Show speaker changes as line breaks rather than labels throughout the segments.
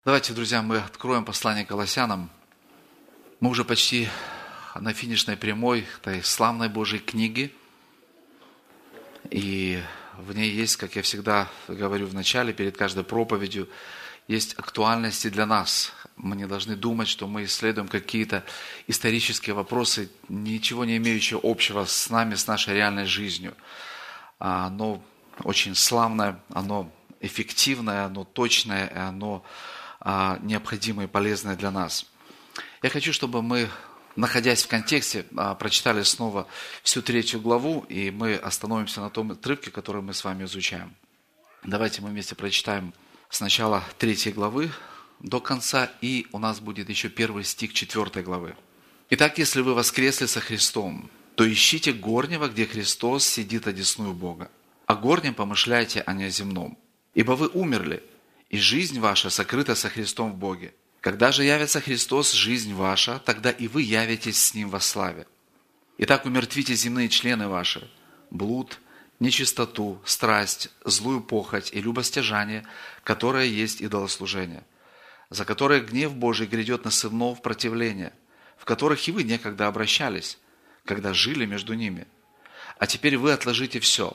Давайте, друзья, мы откроем послание Колоссянам. Мы уже почти на финишной прямой этой славной Божьей книги. И в ней есть, как я всегда говорю в начале, перед каждой проповедью, есть актуальности для нас. Мы не должны думать, что мы исследуем какие-то исторические вопросы, ничего не имеющие общего с нами, с нашей реальной жизнью. Оно очень славное, оно эффективное, оно точное, и оно необходимое и полезное для нас. Я хочу, чтобы мы, находясь в контексте, прочитали снова всю 3 главу, и мы остановимся на том отрывке, который мы с вами изучаем. Давайте мы вместе прочитаем с начала 3 главы до конца, и у нас будет еще 1 стих 4 главы. «Итак, если вы воскресли со Христом, то ищите горнего, где Христос сидит одесную Бога. О горнем помышляйте, а не о земном. Ибо вы умерли, и жизнь ваша сокрыта со Христом в Боге. Когда же явится Христос, жизнь ваша, тогда и вы явитесь с Ним во славе. Итак, умертвите земные члены ваши, блуд, нечистоту, страсть, злую похоть и любостяжание, которое есть идолослужение, за которое гнев Божий грядет на сынов противления, в которых и вы некогда обращались, когда жили между ними. А теперь вы отложите все: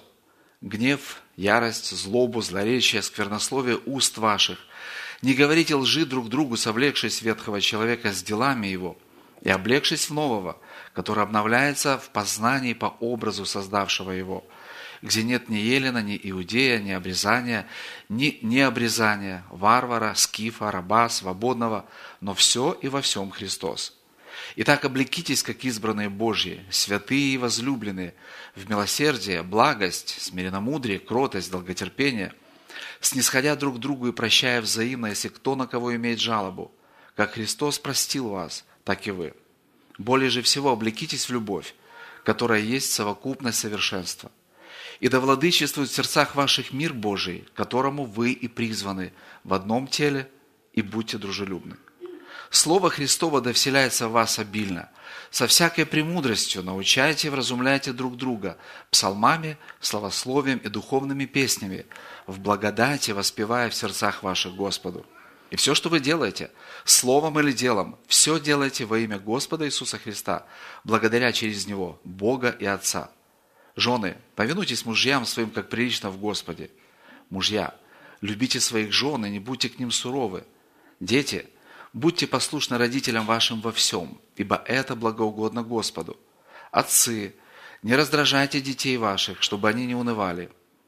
гнев, ярость, злобу, злоречие, сквернословие уст ваших. Не говорите лжи друг другу, совлекшись ветхого человека с делами его, и облегшись в нового, который обновляется в познании по образу создавшего его, где нет ни елена, ни иудея, ни обрезания, ни необрезания, варвара, скифа, раба, свободного, но все и во всем Христос. Итак, облекитесь, как избранные Божьи, святые и возлюбленные, в милосердие, благость, смиренномудрие, кротость, долготерпение, снисходя друг другу и прощая взаимно, если кто на кого имеет жалобу. Как Христос простил вас, так и вы. Более же всего облекитесь в любовь, которая есть совокупность совершенства. И да владычествует в сердцах ваших мир Божий, к которому вы и призваны в одном теле, и будьте дружелюбны. Слово Христово да вселяется в вас обильно. Со всякой премудростью научайте и вразумляйте друг друга псалмами, славословием и духовными песнями, в благодати воспевая в сердцах ваших Господу. И все, что вы делаете, словом или делом, все делайте во имя Господа Иисуса Христа, благодаря через Него Бога и Отца. Жены, повинуйтесь мужьям своим, как прилично в Господе. Мужья, любите своих жен и не будьте к ним суровы. Дети, будьте послушны родителям вашим во всем, ибо это благоугодно Господу. Отцы, не раздражайте детей ваших, чтобы они не унывали.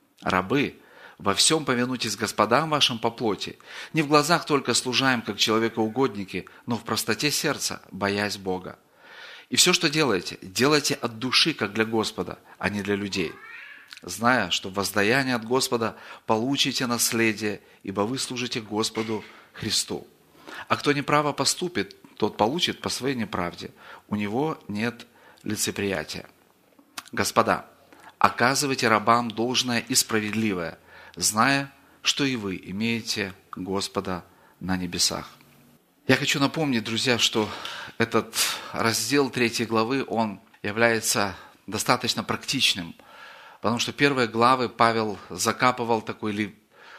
Рабы, во всем повинуйтесь господам вашим по плоти, не в глазах только служа им, как человекоугодники, но в простоте сердца, боясь Бога. И все, что делаете, делайте от души, как для Господа, а не для людей, зная, что в воздаянии от Господа получите наследие, ибо вы служите Господу Христу. А кто неправо поступит, тот получит по своей неправде. У него нет лицеприятия. Господа, оказывайте рабам должное и справедливое, зная, что и вы имеете Господа на небесах. Я хочу напомнить, друзья, что этот раздел 3 главы, он является достаточно практичным, потому что первые главы Павел закапывал такой или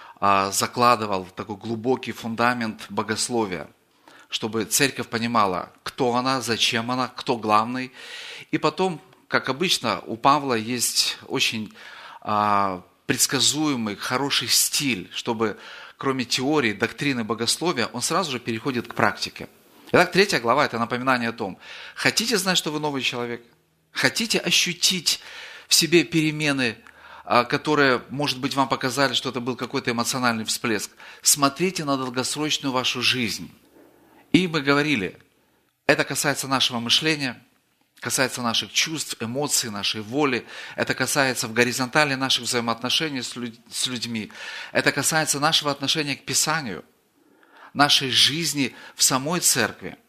закладывал такой глубокий фундамент богословия, чтобы церковь понимала, кто она, зачем она, кто главный. И потом, как обычно, у Павла есть очень предсказуемый, хороший стиль, чтобы кроме теории, доктрины богословия, он сразу же переходит к практике. Итак, 3 глава – это напоминание о том, хотите знать, что вы новый человек? Хотите ощутить в себе перемены, которые, может быть, вам показали, что это был какой-то эмоциональный всплеск? Смотрите на долгосрочную вашу жизнь. И мы говорили, это касается нашего мышления, касается наших чувств, эмоций, нашей воли. Это касается в горизонтали наших взаимоотношений с людьми. Это касается нашего отношения к Писанию, нашей жизни в самой церкви,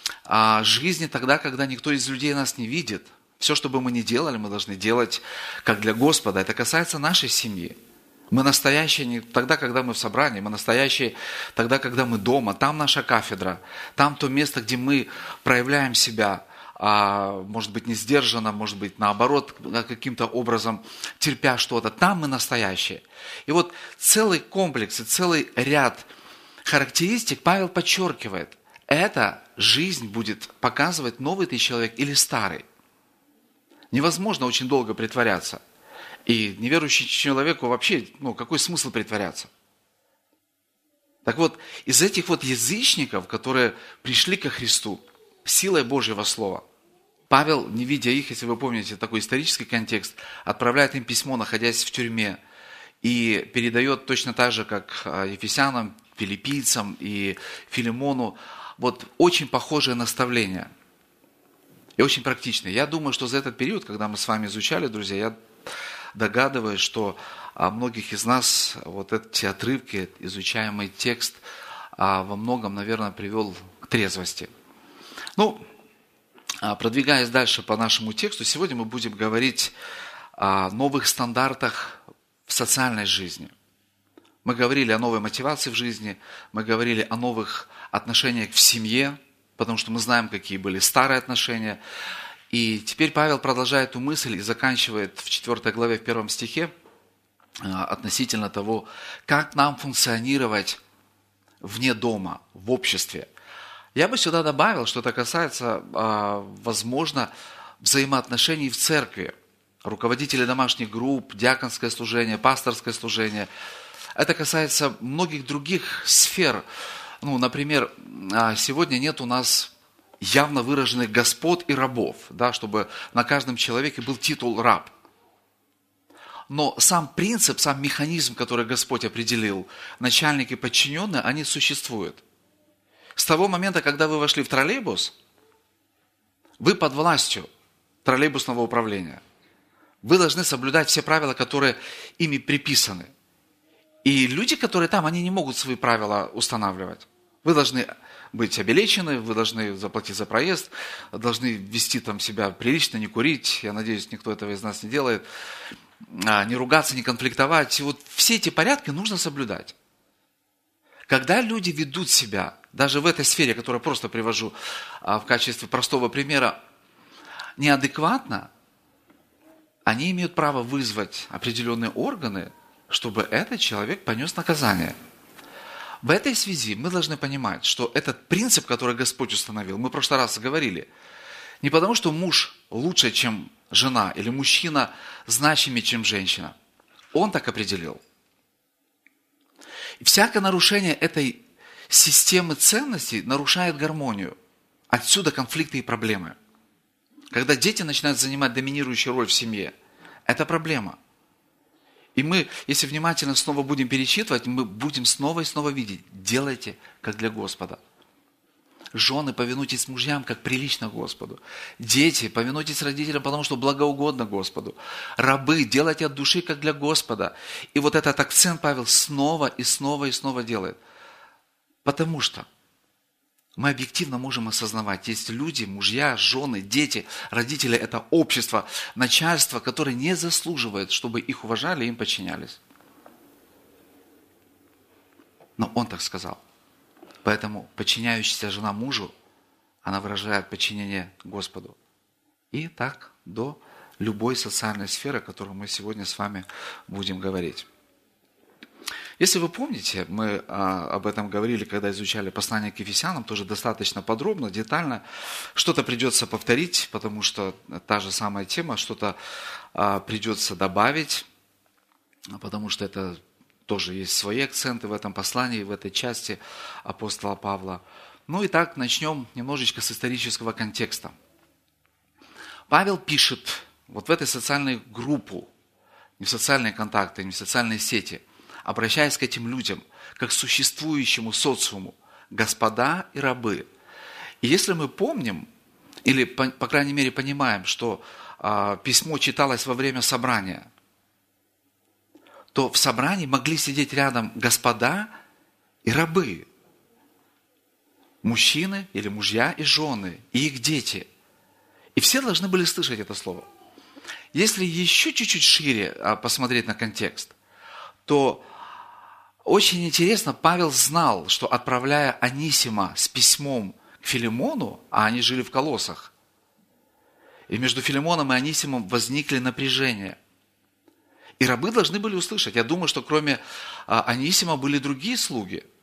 жизни тогда, когда никто из людей нас не видит. Все, что бы мы ни делали, мы должны делать как для Господа. Это касается нашей семьи. Мы настоящие не тогда, когда мы в собрании, мы настоящие тогда, когда мы дома. Там наша кафедра, там то место, где мы проявляем себя, может быть, не сдержанно, может быть, наоборот, каким-то образом терпя что-то. Там мы настоящие. И вот целый комплекс и целый ряд характеристик Павел подчеркивает, эта жизнь будет показывать, новый ты человек или старый. Невозможно очень долго притворяться. И неверующему человеку вообще, какой смысл притворяться? Так вот, из этих вот язычников, которые пришли ко Христу силой Божьего Слова, Павел, не видя их, если вы помните такой исторический контекст, отправляет им письмо, находясь в тюрьме, и передает точно так же, как ефесянам, филиппийцам и Филимону, вот очень похожее наставление. И очень практичное. Я думаю, что за этот период, когда мы с вами изучали, друзья, я догадываюсь, что многих из нас вот эти отрывки, изучаемый текст, во многом, наверное, привел к трезвости. Продвигаясь дальше по нашему тексту, сегодня мы будем говорить о новых стандартах в социальной жизни. Мы говорили о новой мотивации в жизни, мы говорили о новых отношениях в семье, потому что мы знаем, какие были старые отношения. И теперь Павел продолжает эту мысль и заканчивает в 4 главе, в 1 стихе, относительно того, как нам функционировать вне дома, в обществе. Я бы сюда добавил, что это касается, возможно, взаимоотношений в церкви. Руководители домашних групп, диаконское служение, пасторское служение. Это касается многих других сфер. Например, сегодня нет у нас явно выраженных господ и рабов, да, чтобы на каждом человеке был титул раб. Но сам принцип, сам механизм, который Господь определил, начальник и подчиненные, они существуют. С того момента, когда вы вошли в троллейбус, вы под властью троллейбусного управления. Вы должны соблюдать все правила, которые ими приписаны. И люди, которые там, они не могут свои правила устанавливать. Вы должны быть обелечены, вы должны заплатить за проезд, должны вести там себя прилично, не курить. Я надеюсь, никто этого из нас не делает. Не ругаться, не конфликтовать. И вот все эти порядки нужно соблюдать. Когда люди ведут себя, даже в этой сфере, которую я просто привожу в качестве простого примера, неадекватно, они имеют право вызвать определенные органы, чтобы этот человек понес наказание. В этой связи мы должны понимать, что этот принцип, который Господь установил, мы в прошлый раз говорили, не потому, что муж лучше, чем жена, или мужчина значимее, чем женщина. Он так определил. И всякое нарушение этой системы ценностей нарушает гармонию. Отсюда конфликты и проблемы. Когда дети начинают занимать доминирующую роль в семье, это проблема. И мы, если внимательно снова будем перечитывать, мы будем снова и снова видеть. Делайте, как для Господа. Жены, повинуйтесь мужьям, как прилично Господу. Дети, повинуйтесь родителям, потому что благоугодно Господу. Рабы, делайте от души, как для Господа. И вот этот акцент Павел снова и снова и снова делает. Потому что мы объективно можем осознавать, есть люди, мужья, жены, дети, родители, это общество, начальство, которое не заслуживает, чтобы их уважали и им подчинялись. Но он так сказал. Поэтому подчиняющаяся жена мужу, она выражает подчинение Господу. И так до любой социальной сферы, о которой мы сегодня с вами будем говорить. Если вы помните, мы об этом говорили, когда изучали послание к Ефесянам, тоже достаточно подробно, детально. Что-то придется повторить, потому что та же самая тема, что-то придется добавить, потому что это тоже есть свои акценты в этом послании, в этой части апостола Павла. Итак, начнем немножечко с исторического контекста. Павел пишет вот в этой социальной группу, не в социальные контакты, не в социальные сети, обращаясь к этим людям, как к существующему социуму, господа и рабы. И если мы помним, или, по крайней мере, понимаем, что письмо читалось во время собрания, то в собрании могли сидеть рядом господа и рабы, мужчины или мужья и жены, и их дети. И все должны были слышать это слово. Если еще чуть-чуть шире посмотреть на контекст, то очень интересно, Павел знал, что отправляя Анисима с письмом к Филимону, а они жили в Колоссах, и между Филимоном и Анисимом возникли напряжения. И рабы должны были услышать. Я думаю, что кроме Анисима были другие слуги.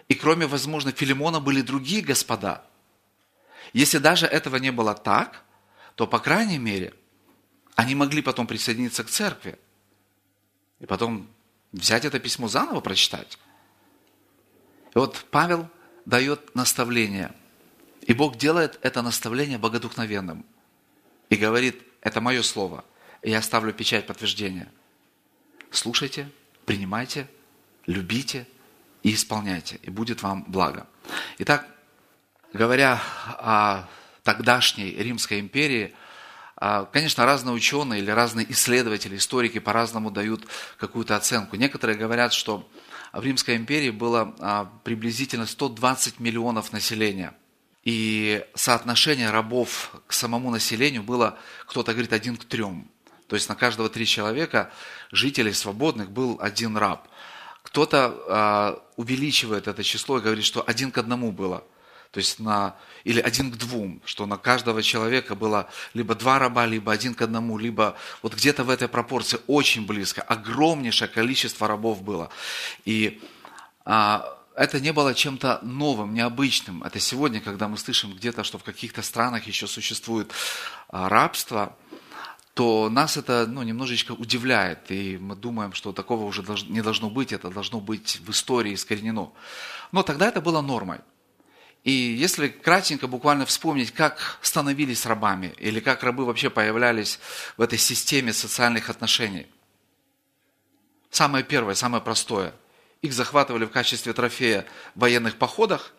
И кроме, возможно, Филимона были другие господа. Если даже этого не было так, то, по крайней мере, они могли потом присоединиться к церкви. И потом взять это письмо заново прочитать. И вот Павел дает наставление. И Бог делает это наставление богодухновенным. И говорит, это мое слово. И я ставлю печать подтверждения. Слушайте, принимайте, любите и исполняйте. И будет вам благо. Итак, говоря о тогдашней Римской империи, конечно, разные ученые или разные исследователи, историки по-разному дают какую-то оценку. Некоторые говорят, что в Римской империи было приблизительно 120 миллионов населения. И соотношение рабов к самому населению было, кто-то говорит, 1 к 3. То есть на каждого 3 человека, жителей свободных, был 1 раб. Кто-то увеличивает это число и говорит, что 1 к 1 было. То есть или 1 к 2, что на каждого человека было либо 2 раба, либо 1 к 1, либо вот где-то в этой пропорции очень близко. Огромнейшее количество рабов было. И это не было чем-то новым, необычным. Это сегодня, когда мы слышим где-то, что в каких-то странах еще существует рабство, то нас это немножечко удивляет. И мы думаем, что такого уже не должно быть, это должно быть в истории искоренено. Но тогда это было нормой. И если кратенько буквально вспомнить, как становились рабами, или как рабы вообще появлялись в этой системе социальных отношений. Самое первое, самое простое. Их захватывали в качестве трофея в военных походах.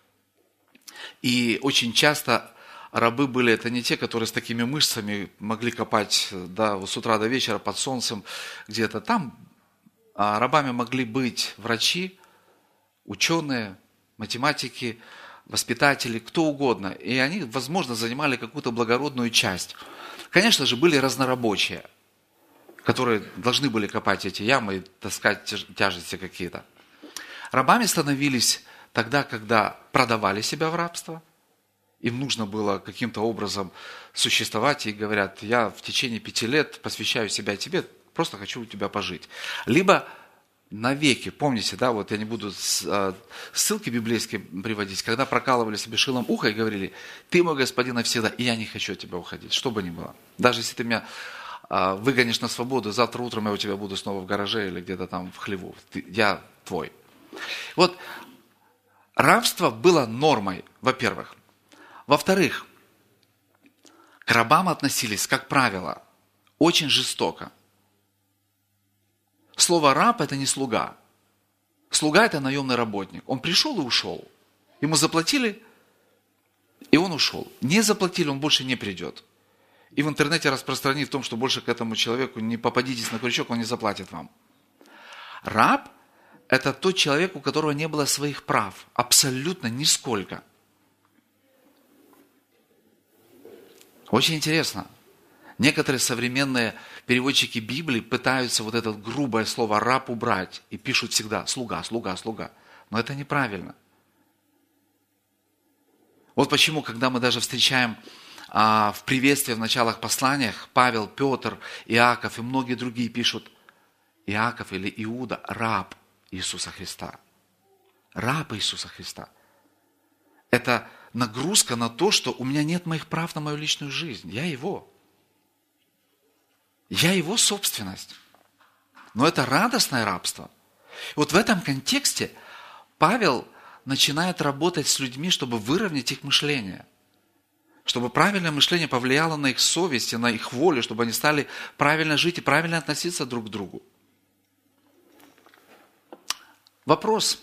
И очень часто рабы были, это не те, которые с такими мышцами могли копать с утра до вечера под солнцем где-то там. А рабами могли быть врачи, ученые, математики, воспитатели, кто угодно. И они, возможно, занимали какую-то благородную часть. Конечно же, были разнорабочие, которые должны были копать эти ямы и таскать тяжести какие-то. Рабами становились тогда, когда продавали себя в рабство. Им нужно было каким-то образом существовать, и говорят, я в течение 5 лет посвящаю себя тебе, просто хочу у тебя пожить. Либо навеки, помните, я не буду ссылки библейские приводить, когда прокалывали себе шилом ухо и говорили, ты мой господин навсегда, и я не хочу от тебя уходить, что бы ни было. Даже если ты меня выгонишь на свободу, завтра утром я у тебя буду снова в гараже или где-то там в хлеву, я твой. Вот рабство было нормой, во-первых. Во-вторых, к рабам относились, как правило, очень жестоко. Слово «раб» – это не слуга. Слуга – это наемный работник. Он пришел и ушел. Ему заплатили, и он ушел. Не заплатили, он больше не придет. И в интернете распространить в том, что больше к этому человеку не попадитесь на крючок, он не заплатит вам. Раб – это тот человек, у которого не было своих прав. Абсолютно нисколько. Очень интересно. Некоторые современные переводчики Библии пытаются вот это грубое слово «раб» убрать и пишут всегда «слуга, слуга, слуга». Но это неправильно. Вот почему, когда мы даже встречаем в приветствии в началах посланиях Павел, Петр, Иаков и многие другие пишут Иаков или Иуда – раб Иисуса Христа. Раб Иисуса Христа. Это нагрузка на то, что у меня нет моих прав на мою личную жизнь. Я его. Я его собственность. Но это радостное рабство. И вот в этом контексте Павел начинает работать с людьми, чтобы выровнять их мышление. Чтобы правильное мышление повлияло на их совесть и на их волю, чтобы они стали правильно жить и правильно относиться друг к другу. Вопрос.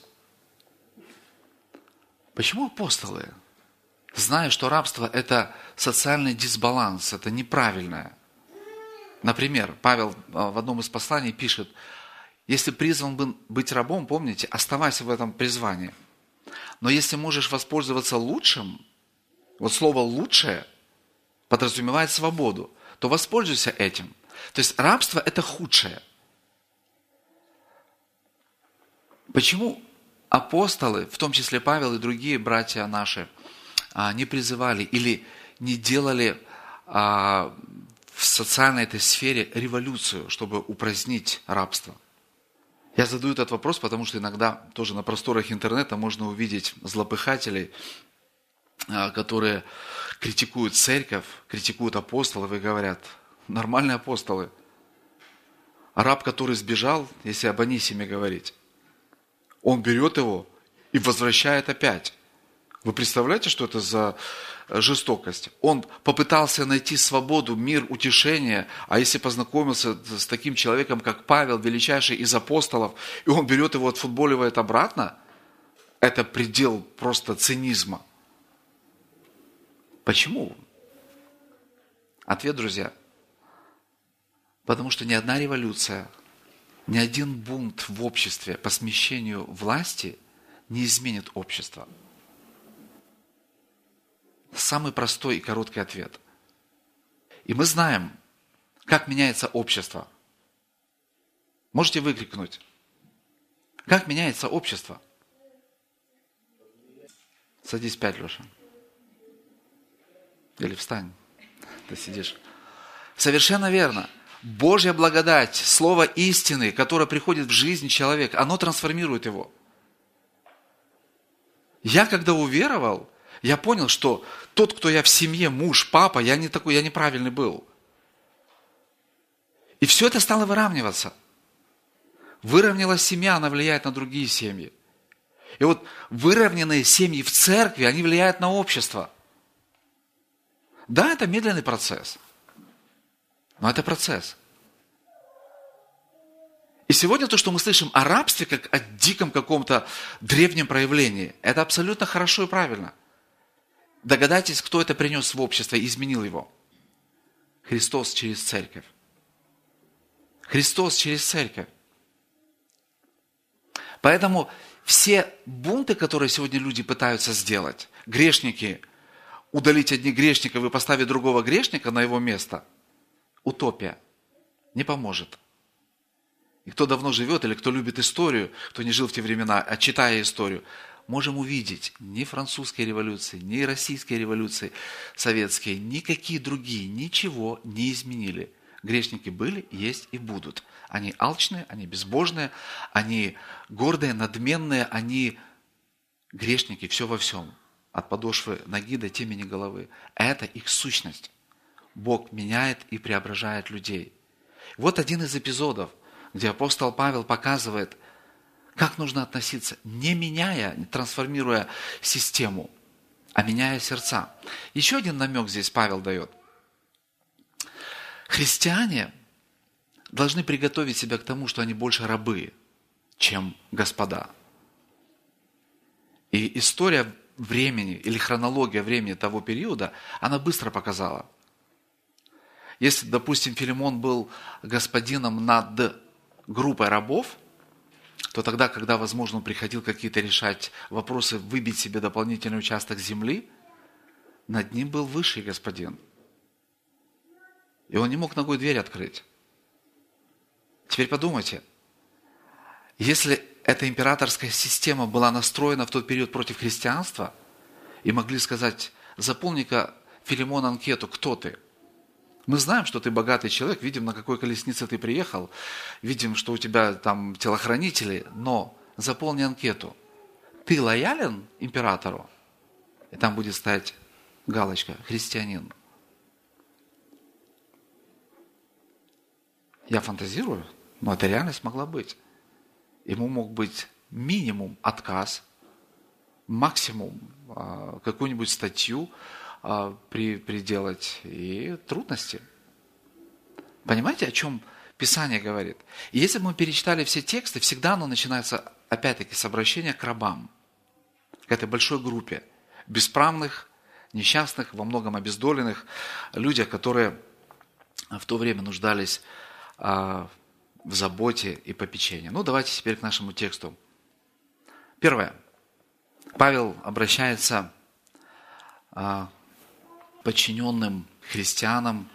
Почему апостолы, зная, что рабство – это социальный дисбаланс, это неправильное? Например, Павел в одном из посланий пишет, если призван быть рабом, помните, оставайся в этом призвании. Но если можешь воспользоваться лучшим, вот слово «лучшее» подразумевает свободу, то воспользуйся этим. То есть рабство – это худшее. Почему апостолы, в том числе Павел и другие братья наши, не призывали или не делали в социальной этой сфере революцию, чтобы упразднить рабство? Я задаю этот вопрос, потому что иногда тоже на просторах интернета можно увидеть злопыхателей, которые критикуют церковь, критикуют апостолов и говорят: нормальные апостолы. Раб, который сбежал, если об Анисиме говорить, он берет его и возвращает опять. Вы представляете, что это за жестокость? Он попытался найти свободу, мир, утешение, а если познакомился с таким человеком, как Павел, величайший из апостолов, и он берет его, отфутболивает обратно, это предел просто цинизма. Почему? Ответ, друзья. Потому что ни одна революция, ни один бунт в обществе по смещению власти не изменит общество. Самый простой и короткий ответ. И мы знаем, как меняется общество. Можете выкрикнуть: как меняется общество? Садись 5, Леша. Или встань, ты сидишь. Совершенно верно. Божья благодать, слово истины, которое приходит в жизнь человека, оно трансформирует его. Я когда уверовал, я понял, что тот, кто я в семье, муж, папа, я не такой, я неправильный был. И все это стало выравниваться. Выровнялась семья, она влияет на другие семьи. И вот выровненные семьи в церкви, они влияют на общество. Да, это медленный процесс. Но это процесс. И сегодня то, что мы слышим о рабстве, как о диком каком-то древнем проявлении, это абсолютно хорошо и правильно. Догадайтесь, кто это принес в общество и изменил его. Христос через церковь. Христос через церковь. Поэтому все бунты, которые сегодня люди пытаются сделать, грешники, удалить одних грешников и поставить другого грешника на его место, утопия, не поможет. И кто давно живет, или кто любит историю, кто не жил в те времена, а читая историю, можем увидеть, ни французской революции, ни российской революции советские, никакие другие ничего не изменили. Грешники были, есть и будут. Они алчные, они безбожные, они гордые, надменные, они грешники, все во всем. От подошвы ноги до темени головы. Это их сущность. Бог меняет и преображает людей. Вот один из эпизодов, где апостол Павел показывает, как нужно относиться, не меняя, не трансформируя систему, а меняя сердца. Еще один намек здесь Павел дает. Христиане должны приготовить себя к тому, что они больше рабы, чем господа. И история времени или хронология времени того периода, она быстро показала. Если, допустим, Филимон был господином над группой рабов, то тогда, когда, возможно, он приходил какие-то решать вопросы, выбить себе дополнительный участок земли, над ним был высший господин. И он не мог ногой дверь открыть. Теперь подумайте, если эта императорская система была настроена в тот период против христианства, и могли сказать: заполни-ка, Филимон, анкету, кто ты? Мы знаем, что ты богатый человек, видим, на какой колеснице ты приехал, видим, что у тебя там телохранители, но заполни анкету. Ты лоялен императору? И там будет стоять галочка «Христианин». Я фантазирую, но это реальность могла быть. Ему мог быть минимум отказ, максимум какую-нибудь статью приделать и трудности. Понимаете, о чем Писание говорит? И если бы мы перечитали все тексты, всегда оно начинается, опять-таки, с обращения к рабам, к этой большой группе бесправных, несчастных, во многом обездоленных людях, которые в то время нуждались в заботе и попечении. Ну, давайте теперь к нашему тексту. Первое. Павел обращается к подчиненным христианам,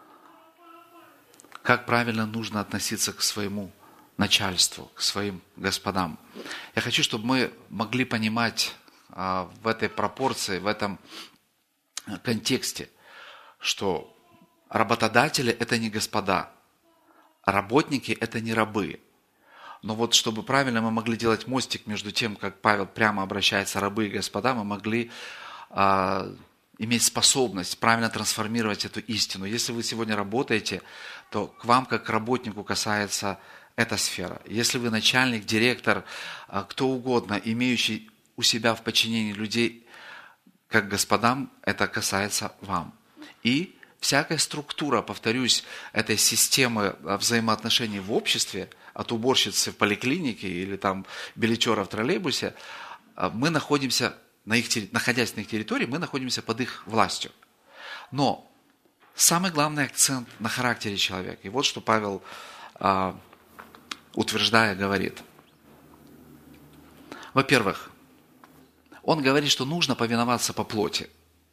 как правильно нужно относиться к своему начальству, к своим господам. Я хочу, чтобы мы могли понимать в этой пропорции, в этом контексте, что работодатели – это не господа, работники – это не рабы. Но вот чтобы правильно мы могли делать мостик между тем, как Павел прямо обращается, рабы и господа, мы могли иметь способность правильно трансформировать эту истину. Если вы сегодня работаете, то к вам, как к работнику, касается эта сфера. Если вы начальник, директор, кто угодно, имеющий у себя в подчинении людей, как господам, это касается вам. И всякая структура, повторюсь, этой системы взаимоотношений в обществе, от уборщицы в поликлинике или там билетера в троллейбусе, мы находимся, находясь на их территории, мы находимся под их властью. Но самый главный акцент на характере человека. И вот что Павел, утверждая, говорит. Во-первых, он говорит, что нужно повиноваться по плоти.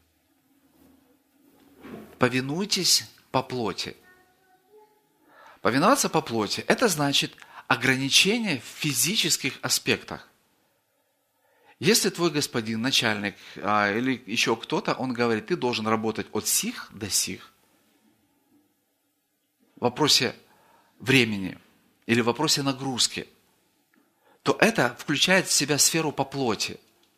Повинуйтесь по плоти. Повиноваться по плоти – это значит ограничение в физических аспектах. Если твой господин, начальник или еще кто-то, он говорит, ты должен работать от сих до сих, в вопросе времени или в вопросе нагрузки, то это включает в себя сферу по плоти.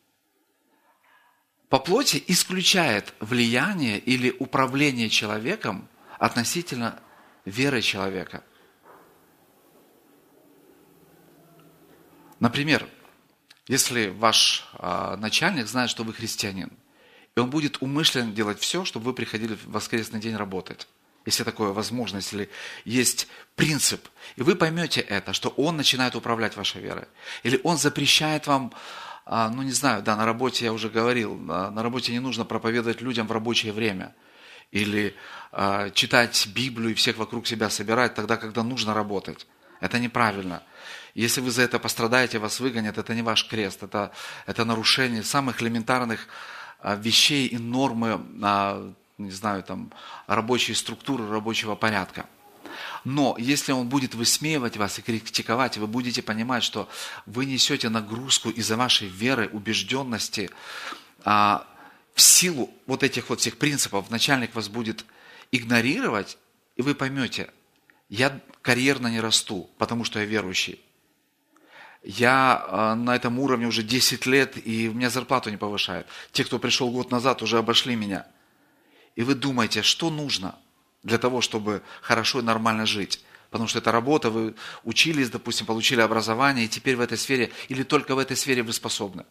По плоти исключает влияние или управление человеком относительно веры человека. Например, если ваш начальник знает, что вы христианин, и он будет умышленно делать все, чтобы вы приходили в воскресный день работать, если такое возможно, если есть принцип, и вы поймете это, что он начинает управлять вашей верой, или он запрещает вам, не знаю, на работе я уже говорил, на работе не нужно проповедовать людям в рабочее время, или читать Библию и всех вокруг себя собирать тогда, когда нужно работать. Это неправильно. Если вы за это пострадаете, вас выгонят, это не ваш крест, это нарушение самых элементарных вещей и нормы, рабочей структуры, рабочего порядка. Но если он будет высмеивать вас и критиковать, вы будете понимать, что вы несете нагрузку из-за вашей веры, убежденности, в силу вот этих вот всех принципов начальник вас будет игнорировать, и вы поймете, я карьерно не расту, потому что я верующий. Я на этом уровне уже 10 лет, и у меня зарплату не повышают. Те, кто пришел год назад, уже обошли меня. И вы думаете, что нужно для того, чтобы хорошо и нормально жить? Потому что это работа, вы учились, допустим, получили образование, и теперь в этой сфере, или только в этой сфере вы способны.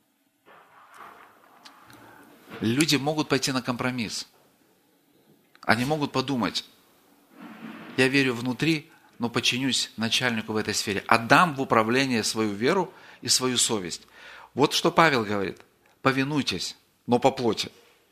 Люди могут пойти на компромисс. Они могут подумать, я верю внутри, но подчинюсь начальнику в этой сфере. Отдам в управление свою веру и свою совесть. Вот что Павел говорит. Повинуйтесь, но по плоти.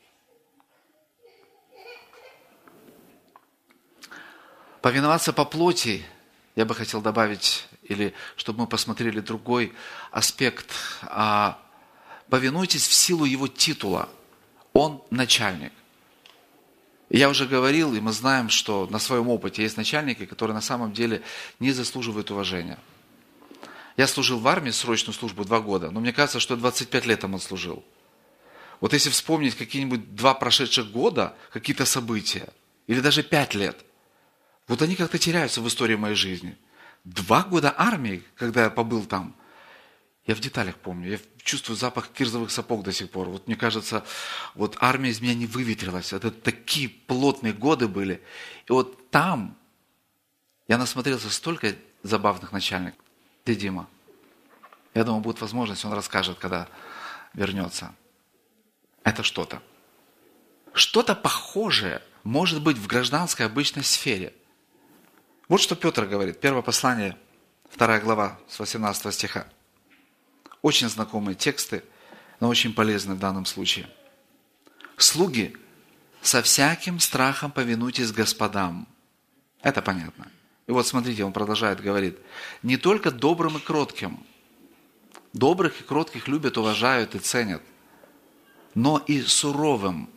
Повиноваться по плоти, я бы хотел добавить, или чтобы мы посмотрели другой аспект. Повинуйтесь в силу его титула. Он начальник. Я уже говорил, и мы знаем, что на своем опыте есть начальники, которые на самом деле не заслуживают уважения. Я служил в армии срочную службу 2 года, но мне кажется, что 25 лет там отслужил. Вот если вспомнить какие-нибудь 2 прошедших года, какие-то события, или даже 5 лет, вот они как-то теряются в истории моей жизни. 2 года армии, когда я побыл там, я в деталях помню, я чувствую запах кирзовых сапог до сих пор. Вот мне кажется, вот армия из меня не выветрилась. Это такие плотные годы были. И вот там я насмотрелся столько забавных начальников. Где Дима? Я думаю, будет возможность, он расскажет, когда вернется. Это что-то. Что-то похожее может быть в гражданской обычной сфере. Вот что Петр говорит. Первое послание, 2 глава, с 18 стиха. Очень знакомые тексты, но очень полезны в данном случае. «Слуги, со всяким страхом повинуйтесь господам». Это понятно. И вот смотрите, он продолжает, говорит, «Не только добрым и кротким». Добрых и кротких любят, уважают и ценят. «Но и суровым,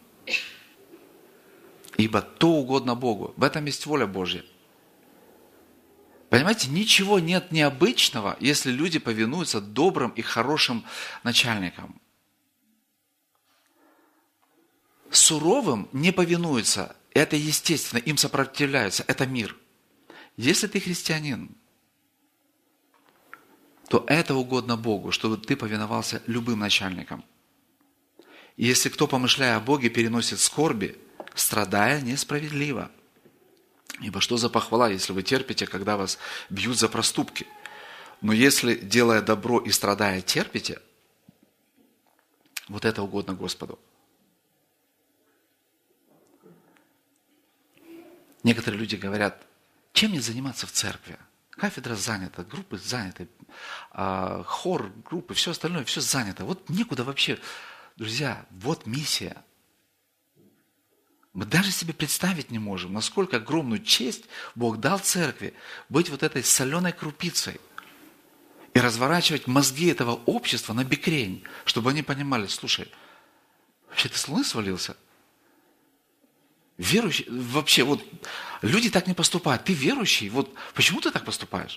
ибо то угодно Богу». В этом есть воля Божья. Понимаете, ничего нет необычного, если люди повинуются добрым и хорошим начальникам. Суровым не повинуются, это естественно, им сопротивляются, это мир. Если ты христианин, то это угодно Богу, чтобы ты повиновался любым начальникам. И если кто, помышляя о Боге, переносит скорби, страдая несправедливо. Ибо что за похвала, если вы терпите, когда вас бьют за проступки? Но если, делая добро и страдая, терпите, вот это угодно Господу. Некоторые люди говорят, чем мне заниматься в церкви? Кафедра занята, группы заняты, хор, группы, все остальное, все занято. Вот некуда вообще. Друзья, вот миссия. Мы даже себе представить не можем, насколько огромную честь Бог дал церкви быть вот этой соленой крупицей и разворачивать мозги этого общества на бекрень, чтобы они понимали, слушай, вообще ты с луны свалился? Верующий, вообще, вот люди так не поступают. Ты верующий, вот почему ты так поступаешь?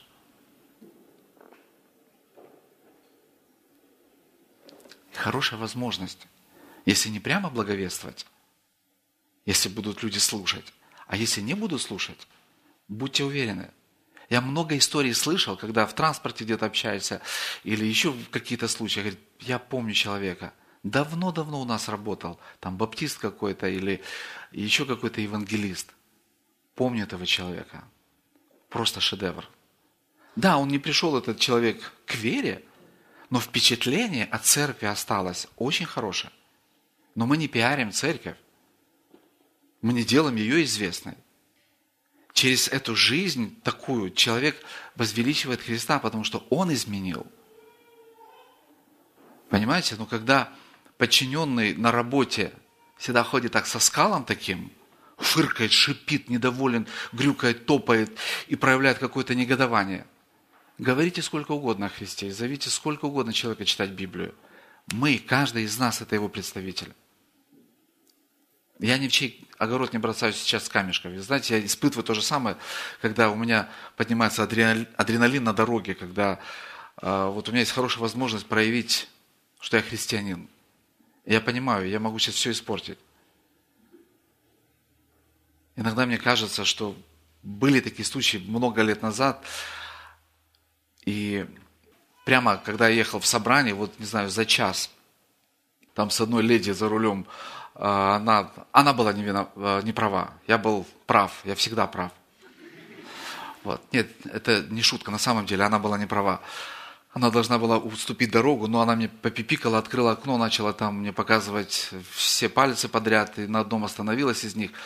Хорошая возможность, если не прямо благовествовать, если будут люди слушать, а если не будут слушать, будьте уверены. Я много историй слышал, когда в транспорте где-то общаешься, или еще в какие-то случаи, говорит, я помню человека, давно-давно у нас работал, там баптист какой-то или еще какой-то евангелист. Помню этого человека. Просто шедевр. Да, он не пришел, этот человек, к вере, но впечатление от церкви осталось очень хорошее. Но мы не пиарим церковь. Мы не делаем ее известной. Через эту жизнь такую человек возвеличивает Христа, потому что Он изменил. Понимаете? Но когда подчиненный на работе всегда ходит так со скалом таким, фыркает, шипит, недоволен, грюкает, топает и проявляет какое-то негодование. Говорите сколько угодно о Христе, зовите сколько угодно человека читать Библию. Мы, каждый из нас, это его представитель. Я ни в чей огород не бросаюсь сейчас с камешков. Вы знаете, я испытываю то же самое, когда у меня поднимается адреналин на дороге, когда вот у меня есть хорошая возможность проявить, что я христианин. И я понимаю, я могу сейчас все испортить. Иногда мне кажется, что были такие случаи много лет назад, и прямо когда я ехал в собрание, вот не знаю, за час, там с одной леди за рулем, она была не права, я был прав, я всегда прав. Вот. Нет, это не шутка, на самом деле она была не права. Она должна была уступить дорогу, но она мне попипикала, открыла окно, начала там мне показывать все пальцы подряд, и на одном остановилась из них.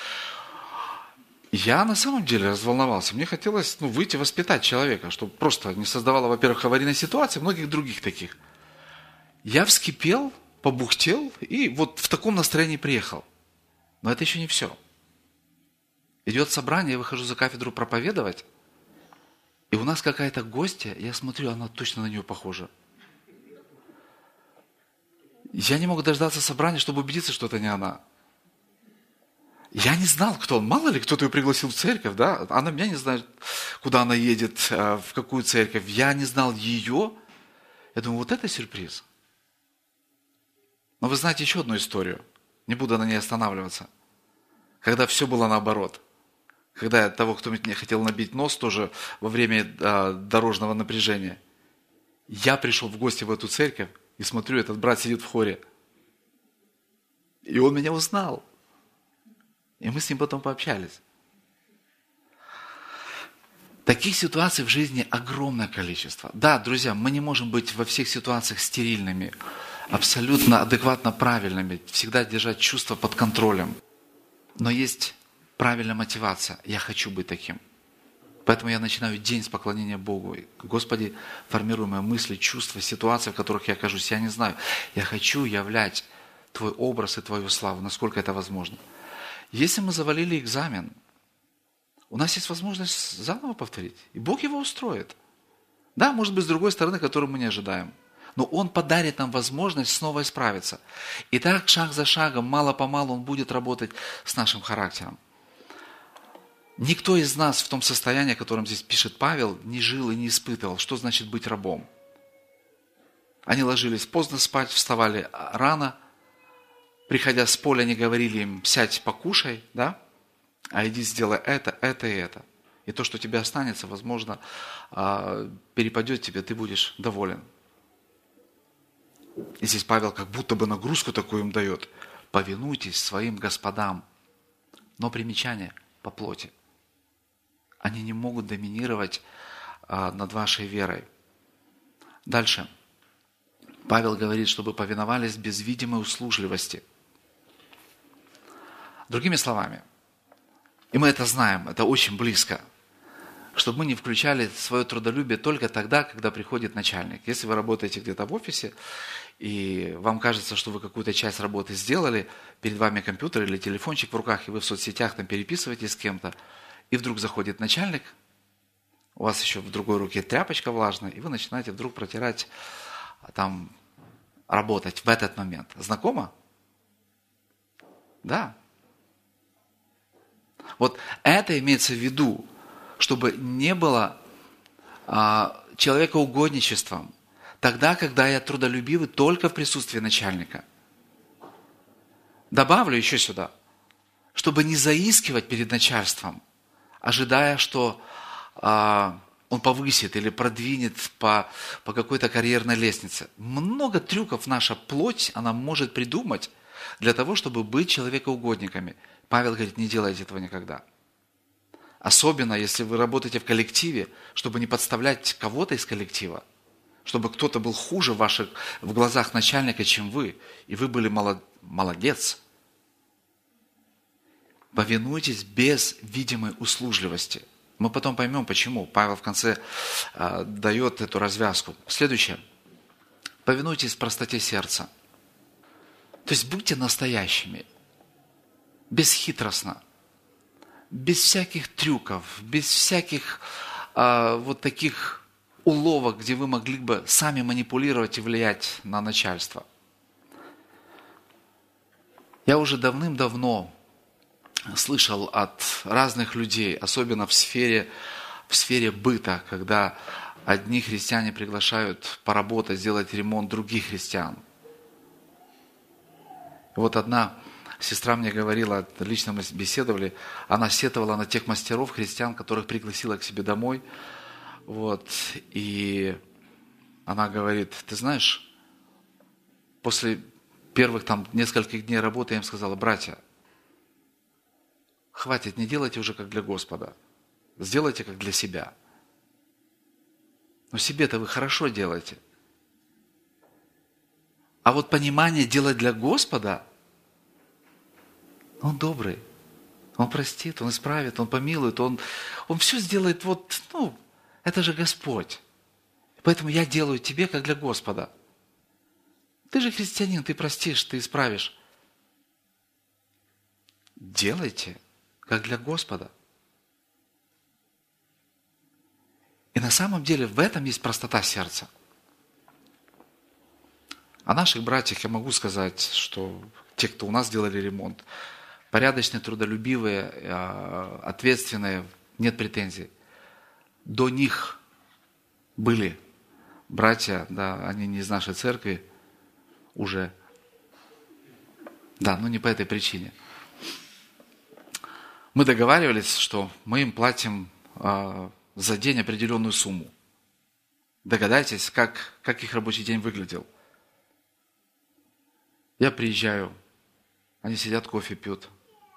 Я на самом деле разволновался. Мне хотелось выйти воспитать человека, чтобы просто не создавало, во-первых, аварийной ситуации, многих других таких. Я вскипел, побухтел и вот в таком настроении приехал. Но это еще не все. Идет собрание, я выхожу за кафедру проповедовать, и у нас какая-то гостья, я смотрю, она точно на нее похожа. Я не мог дождаться собрания, чтобы убедиться, что это не она. Я не знал, кто он. Мало ли, кто-то ее пригласил в церковь, да? Она меня не знает, куда она едет, в какую церковь. Я не знал ее. Я думаю, вот это сюрприз. Но вы знаете еще одну историю. Не буду на ней останавливаться. Когда все было наоборот. Когда я того, кто мне хотел набить нос, тоже во время дорожного напряжения. Я пришел в гости в эту церковь и смотрю, этот брат сидит в хоре. И он меня узнал. И мы с ним потом пообщались. Таких ситуаций в жизни огромное количество. Да, друзья, мы не можем быть во всех ситуациях стерильными, абсолютно адекватно правильными, всегда держать чувства под контролем. Но есть правильная мотивация. Я хочу быть таким. Поэтому я начинаю день с поклонения Богу. Господи, формируй мои мысли, чувства, ситуации, в которых я окажусь. Я не знаю. Я хочу являть Твой образ и Твою славу, насколько это возможно. Если мы завалили экзамен, у нас есть возможность заново повторить. И Бог его устроит. Да, может быть, с другой стороны, которую мы не ожидаем. Но Он подарит нам возможность снова исправиться. И так, шаг за шагом, мало-помалу Он будет работать с нашим характером. Никто из нас в том состоянии, о котором здесь пишет Павел, не жил и не испытывал, что значит быть рабом. Они ложились поздно спать, вставали рано. Приходя с поля, они говорили им, сядь, покушай, да? А иди сделай это и это. И то, что тебе останется, возможно, перепадет тебе, ты будешь доволен. И здесь Павел как будто бы нагрузку такую им дает. Повинуйтесь своим господам. Но примечание по плоти. Они не могут доминировать над вашей верой. Дальше. Павел говорит, чтобы повиновались без видимой услужливости. Другими словами, и мы это знаем, это очень близко, чтобы мы не включали свое трудолюбие только тогда, когда приходит начальник. Если вы работаете где-то в офисе, и вам кажется, что вы какую-то часть работы сделали, перед вами компьютер или телефончик в руках, и вы в соцсетях там переписываетесь с кем-то, и вдруг заходит начальник, у вас еще в другой руке тряпочка влажная, и вы начинаете вдруг протирать, там, работать в этот момент. Знакомо? Да. Вот это имеется в виду, чтобы не было человекоугодничеством, тогда, когда я трудолюбивый только в присутствии начальника. Добавлю еще сюда, чтобы не заискивать перед начальством, ожидая, что он повысит или продвинет по какой-то карьерной лестнице. Много трюков наша плоть, она может придумать для того, чтобы быть человекоугодниками. Павел говорит, не делайте этого никогда. Особенно, если вы работаете в коллективе, чтобы не подставлять кого-то из коллектива, чтобы кто-то был хуже в глазах начальника, чем вы, и вы были молодец. Повинуйтесь без видимой услужливости. Мы потом поймем, почему. Павел в конце дает эту развязку. Следующее. Повинуйтесь в простоте сердца. То есть будьте настоящими, бесхитростно, без всяких трюков, без всяких вот таких уловок, где вы могли бы сами манипулировать и влиять на начальство. Я уже давным-давно слышал от разных людей, особенно в сфере быта, когда одни христиане приглашают поработать, сделать ремонт других христиан. Вот одна сестра мне говорила, лично мы беседовали, она сетовала на тех мастеров, христиан, которых пригласила к себе домой. Вот, и она говорит, ты знаешь, после первых там нескольких дней работы я им сказала, братья, хватит, не делайте уже как для Господа, сделайте как для себя. Но себе-то вы хорошо делаете. А вот понимание делать для Господа, Он добрый, Он простит, Он исправит, Он помилует, Он все сделает это же Господь. Поэтому я делаю тебе как для Господа. Ты же христианин, ты простишь, ты исправишь. Делайте как для Господа. И на самом деле в этом есть простота сердца. О наших братьях я могу сказать, что те, кто у нас делали ремонт, порядочные, трудолюбивые, ответственные, нет претензий. До них были братья, да, они не из нашей церкви уже. Да, но не по этой причине. Мы договаривались, что мы им платим за день определенную сумму. Догадайтесь, как их рабочий день выглядел. Я приезжаю, они сидят, кофе пьют.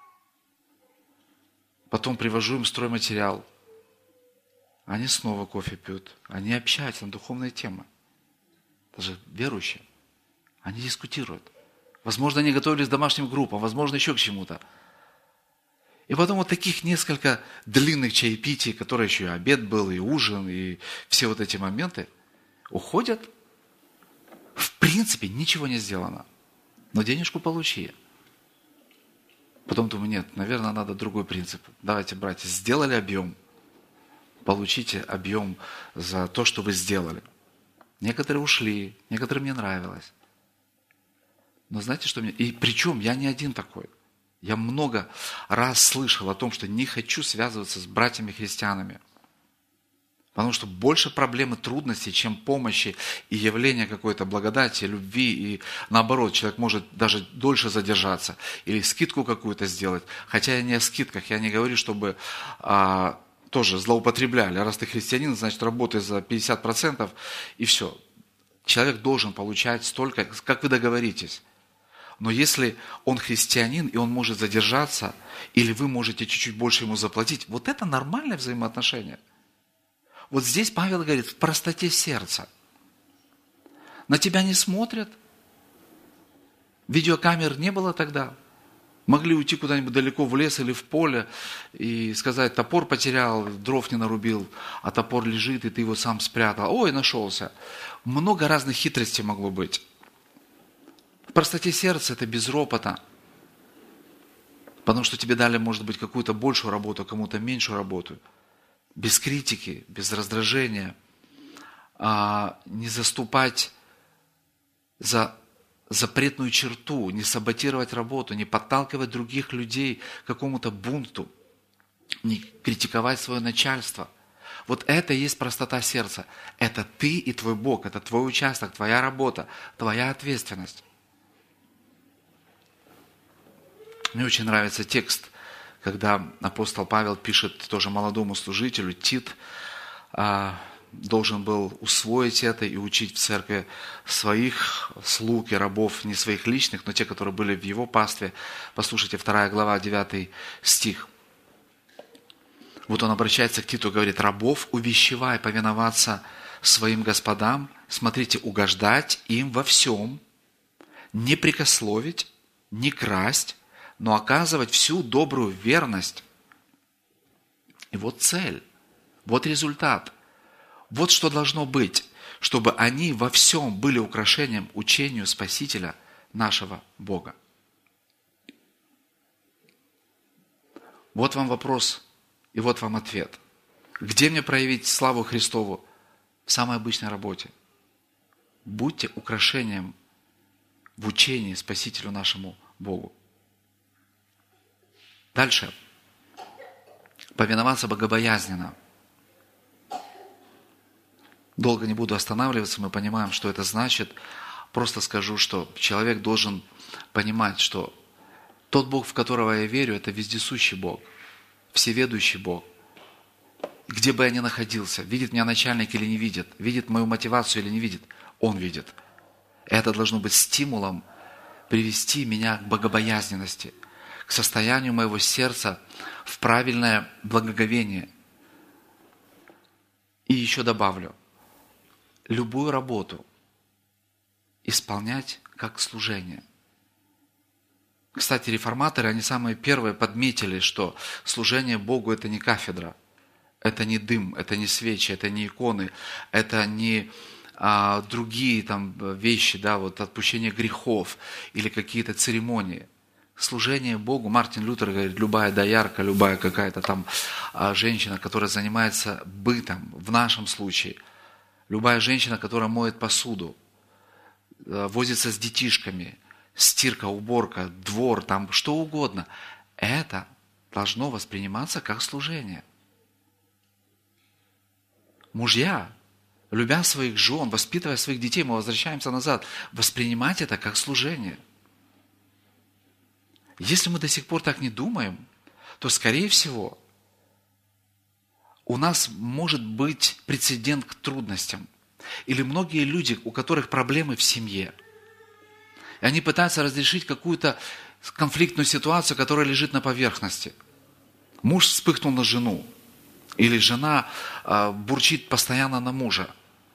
Потом привожу им стройматериал. Они снова кофе пьют. Они общаются на духовные темы. Даже верующие. Они дискутируют. Возможно, они готовились к домашним группам, возможно, еще к чему-то. И потом вот таких несколько длинных чаепитий, которые еще и обед был, и ужин, и все вот эти моменты, уходят. В принципе, ничего не сделано. Но денежку получи. Потом думаю, нет, наверное, надо другой принцип. Давайте, братья, сделали объем. Получите объем за то, что вы сделали. Некоторые ушли, некоторым не нравилось. Но знаете, что мне... И причем я не один такой. Я много раз слышал о том, что не хочу связываться с братьями-христианами. Потому что больше проблем и трудностей, чем помощи и явления какой-то благодати, любви. И наоборот, человек может даже дольше задержаться. Или скидку какую-то сделать. Хотя я не о скидках. Я не говорю, чтобы тоже злоупотребляли. Раз ты христианин, значит, работай за 50% и все. Человек должен получать столько, как вы договоритесь. Но если он христианин, и он может задержаться, или вы можете чуть-чуть больше ему заплатить, вот это нормальное взаимоотношение. Вот здесь Павел говорит, в простоте сердца. На тебя не смотрят. Видеокамер не было тогда. Могли уйти куда-нибудь далеко в лес или в поле и сказать, топор потерял, дров не нарубил, а топор лежит, и ты его сам спрятал. Ой, нашелся. Много разных хитростей могло быть. В простоте сердца это без ропота. Потому что тебе дали, может быть, какую-то большую работу, кому-то меньшую работу. Без критики, без раздражения. Не заступать за запретную черту, не саботировать работу, не подталкивать других людей к какому-то бунту, не критиковать свое начальство. Вот это и есть простота сердца. Это ты и твой Бог, это твой участок, твоя работа, твоя ответственность. Мне очень нравится текст, когда апостол Павел пишет тоже молодому служителю, Тит должен был усвоить это и учить в церкви своих слуг и рабов, не своих личных, но те, которые были в его пастве. Послушайте, 2 глава, 9 стих. Вот он обращается к Титу и говорит, рабов увещевай повиноваться своим господам, смотрите, угождать им во всем, не прекословить, не красть, но оказывать всю добрую верность. И вот цель, вот результат. Вот что должно быть, чтобы они во всем были украшением учению Спасителя нашего Бога. Вот вам вопрос и вот вам ответ. Где мне проявить славу Христову? В самой обычной работе. Будьте украшением в учении Спасителю нашему Богу. Дальше. Повиноваться богобоязненно. Долго не буду останавливаться, мы понимаем, что это значит. Просто скажу, что человек должен понимать, что тот Бог, в которого я верю, это вездесущий Бог, всеведущий Бог. Где бы я ни находился, видит меня начальник или не видит, видит мою мотивацию или не видит, Он видит. Это должно быть стимулом привести меня к богобоязненности, к состоянию моего сердца в правильное благоговение. И еще добавлю, любую работу исполнять как служение. Кстати, реформаторы, они самые первые подметили, что служение Богу – это не кафедра, это не дым, это не свечи, это не иконы, это не другие там вещи, да, вот отпущение грехов или какие-то церемонии. Служение Богу, Мартин Лютер говорит, любая доярка, любая какая-то там женщина, которая занимается бытом, в нашем случае – любая женщина, которая моет посуду, возится с детишками, стирка, уборка, двор, там что угодно, это должно восприниматься как служение. Мужья, любя своих жен, воспитывая своих детей, мы возвращаемся назад, воспринимать это как служение. Если мы до сих пор так не думаем, то, скорее всего, у нас может быть прецедент к трудностям. Или многие люди, у которых проблемы в семье. И они пытаются разрешить какую-то конфликтную ситуацию, которая лежит на поверхности. Муж вспыхнул на жену. Или жена бурчит постоянно на мужа.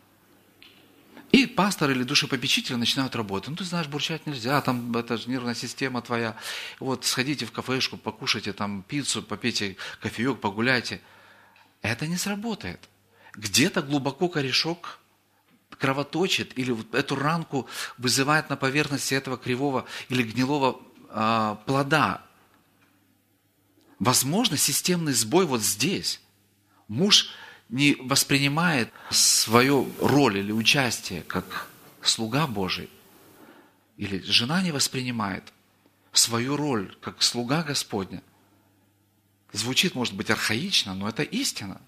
И пастор или душепопечитель начинают работать. Ну, ты знаешь, бурчать нельзя, там это же нервная система твоя. Вот сходите в кафешку, покушайте там пиццу, попейте кофеек, погуляйте. Это не сработает. Где-то глубоко корешок кровоточит, или вот эту ранку вызывает на поверхности этого кривого или гнилого плода. Возможно, системный сбой вот здесь. Муж не воспринимает свою роль или участие как слуга Божий. Или жена не воспринимает свою роль как слуга Господня. Звучит, может быть, архаично, но это истина.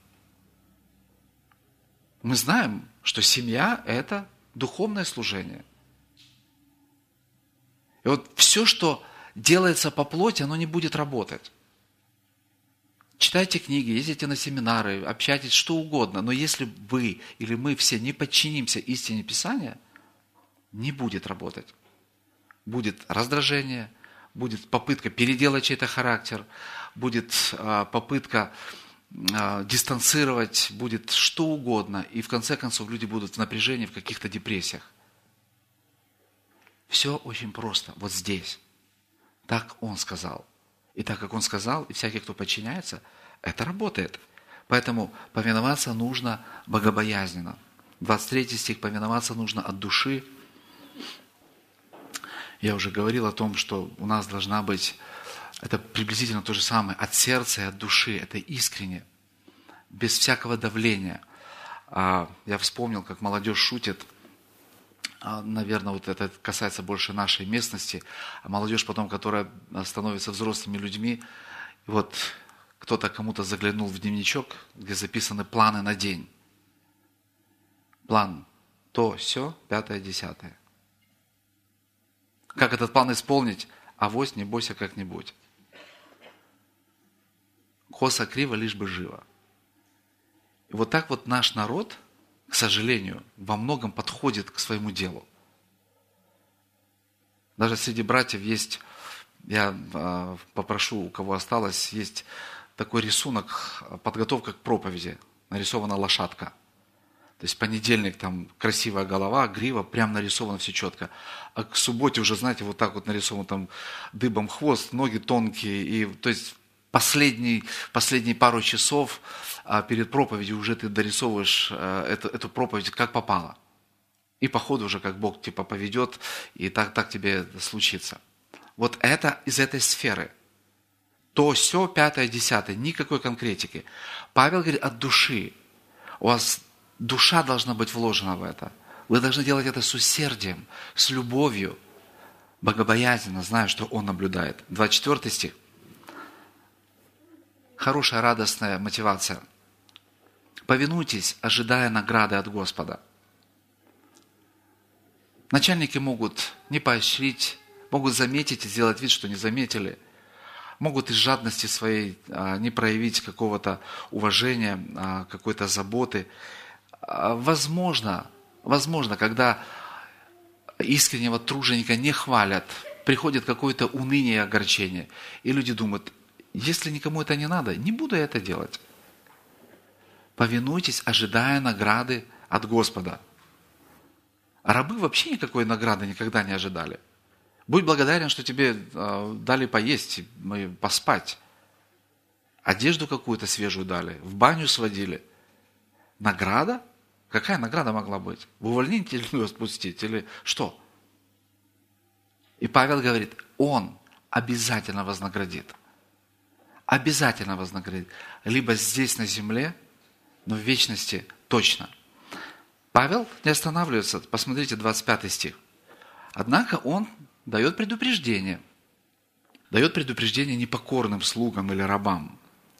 Мы знаем, что семья – это духовное служение. И вот все, что делается по плоти, оно не будет работать. Читайте книги, ездите на семинары, общайтесь, что угодно. Но если вы или мы все не подчинимся истине Писания, не будет работать. Будет раздражение, будет попытка переделать чей-то характер, будет попытка дистанцировать, будет что угодно. И в конце концов люди будут в напряжении, в каких-то депрессиях. Все очень просто, вот здесь. Так Он сказал. И так как Он сказал, и всякий, кто подчиняется, это работает. Поэтому повиноваться нужно богобоязненно. 23 стих, повиноваться нужно от души. Я уже говорил о том, что у нас должна быть, это приблизительно то же самое, от сердца и от души, это искренне, без всякого давления. Я вспомнил, как молодежь шутит, наверное, вот это касается больше нашей местности, а молодежь потом, которая становится взрослыми людьми, вот кто-то кому-то заглянул в дневничок, где записаны планы на день. План то, сё, 5, 10. Как этот план исполнить? Авось, не бойся как-нибудь. Косо, криво, лишь бы живо. И вот так вот наш народ, к сожалению, во многом подходит к своему делу. Даже среди братьев есть, я попрошу, у кого осталось, есть такой рисунок, подготовка к проповеди, нарисована лошадка. То есть понедельник там красивая голова, грива, прям нарисовано все четко. А к субботе уже, знаете, вот так вот нарисован там дыбом хвост, ноги тонкие. И, то есть последние пару часов перед проповедью уже ты дорисовываешь эту проповедь как попало. И по ходу уже как Бог типа поведет, и так тебе случится. Вот это из этой сферы. То, сё, 5, 10, никакой конкретики. Павел говорит от души. У вас душа должна быть вложена в это. Вы должны делать это с усердием, с любовью, богобоязненно, зная, что Он наблюдает. 24 стих. Хорошая, радостная мотивация. Повинуйтесь, ожидая награды от Господа. Начальники могут не поощрить, могут заметить и сделать вид, что не заметили. Могут из жадности своей не проявить какого-то уважения, какой-то заботы. Возможно, когда искреннего труженика не хвалят, приходит какое-то уныние и огорчение. И люди думают, если никому это не надо, не буду я это делать. Повинуйтесь, ожидая награды от Господа. А рабы вообще никакой награды никогда не ожидали. Будь благодарен, что тебе дали поесть, поспать. Одежду какую-то свежую дали, в баню сводили. Награда? Какая награда могла быть? В увольнение или отпустить? Или что? И Павел говорит, Он обязательно вознаградит. Обязательно вознаградит. Либо здесь на земле, но в вечности точно. Павел не останавливается. Посмотрите, 25 стих. Однако он дает предупреждение. Дает предупреждение непокорным слугам или рабам.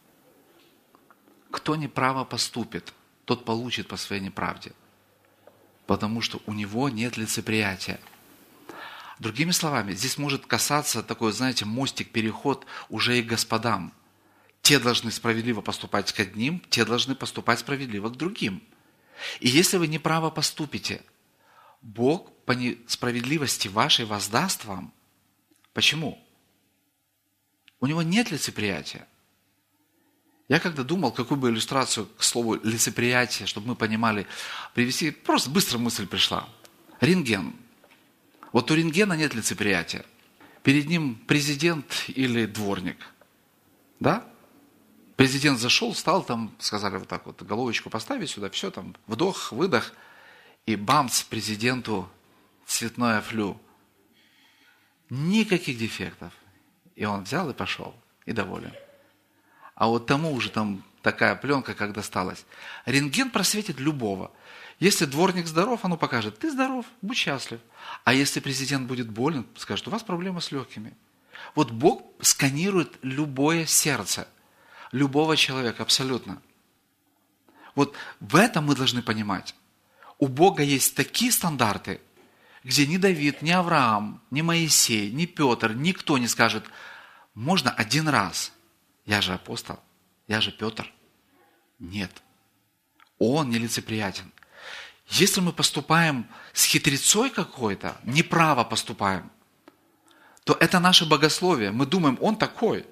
Кто неправо поступит, тот получит по своей неправде. Потому что у него нет лицеприятия. Другими словами, здесь может касаться такой, знаете, мостик-переход уже и к господам. Те должны справедливо поступать к одним, те должны поступать справедливо к другим. И если вы неправо поступите, Бог по несправедливости вашей воздаст вам. Почему? У него нет лицеприятия. Я когда думал, какую бы иллюстрацию к слову лицеприятие, чтобы мы понимали, привести, просто быстро мысль пришла. Рентген. Вот у рентгена нет лицеприятия. Перед ним президент или дворник. Да? Президент зашел, встал там, сказали вот так вот, головочку поставить сюда, все там, вдох, выдох, и бамц, президенту цветное флю. Никаких дефектов. И он взял и пошел, и доволен. А вот тому уже там такая пленка, как досталась. Рентген просветит любого. Если дворник здоров, оно покажет, ты здоров, будь счастлив. А если президент будет болен, скажет, у вас проблема с легкими. Вот Бог сканирует любое сердце, любого человека, абсолютно. Вот в этом мы должны понимать. У Бога есть такие стандарты, где ни Давид, ни Авраам, ни Моисей, ни Петр, никто не скажет, можно один раз. Я же апостол, Я же Петр. Нет. Он нелицеприятен. Если мы поступаем с хитрецой какой-то, неправо поступаем, то это наше богословие. Мы думаем, он такой.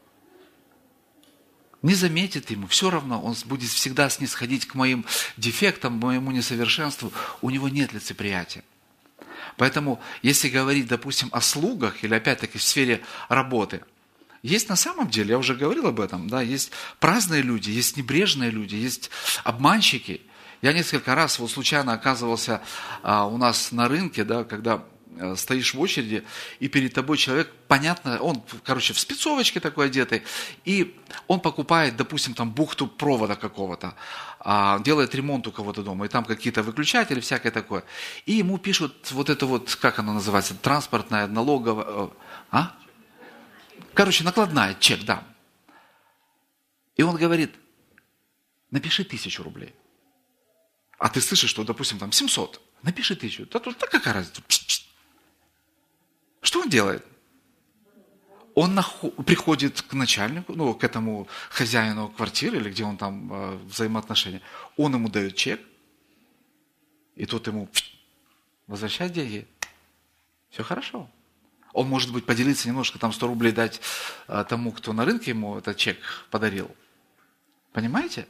Не заметит ему, все равно он будет всегда снисходить к моим дефектам, к моему несовершенству. У него нет лицеприятия. Поэтому, если говорить, допустим, о слугах, или опять-таки в сфере работы, есть на самом деле, я уже говорил об этом, да, есть праздные люди, есть небрежные люди, есть обманщики. Я несколько раз вот случайно оказывался у нас на рынке, да, когда стоишь в очереди, и перед тобой человек, понятно, он, короче, в спецовочке такой одетый, и он покупает, допустим, там бухту провода какого-то, делает ремонт у кого-то дома, и там какие-то выключатели, всякое такое. И ему пишут вот это вот, как оно называется, транспортная, налоговая, короче, накладная, чек, да. И он говорит, напиши 1000 рублей. А ты слышишь, что, допустим, там 700, напиши 1000. Да какая разница? Что он делает? Он приходит к начальнику, ну, к этому хозяину квартиры, или где он там взаимоотношения. Он ему дает чек, и тот ему возвращает деньги. Все хорошо. Он, может быть, поделиться немножко, там 100 рублей дать тому, кто на рынке ему этот чек подарил. Понимаете?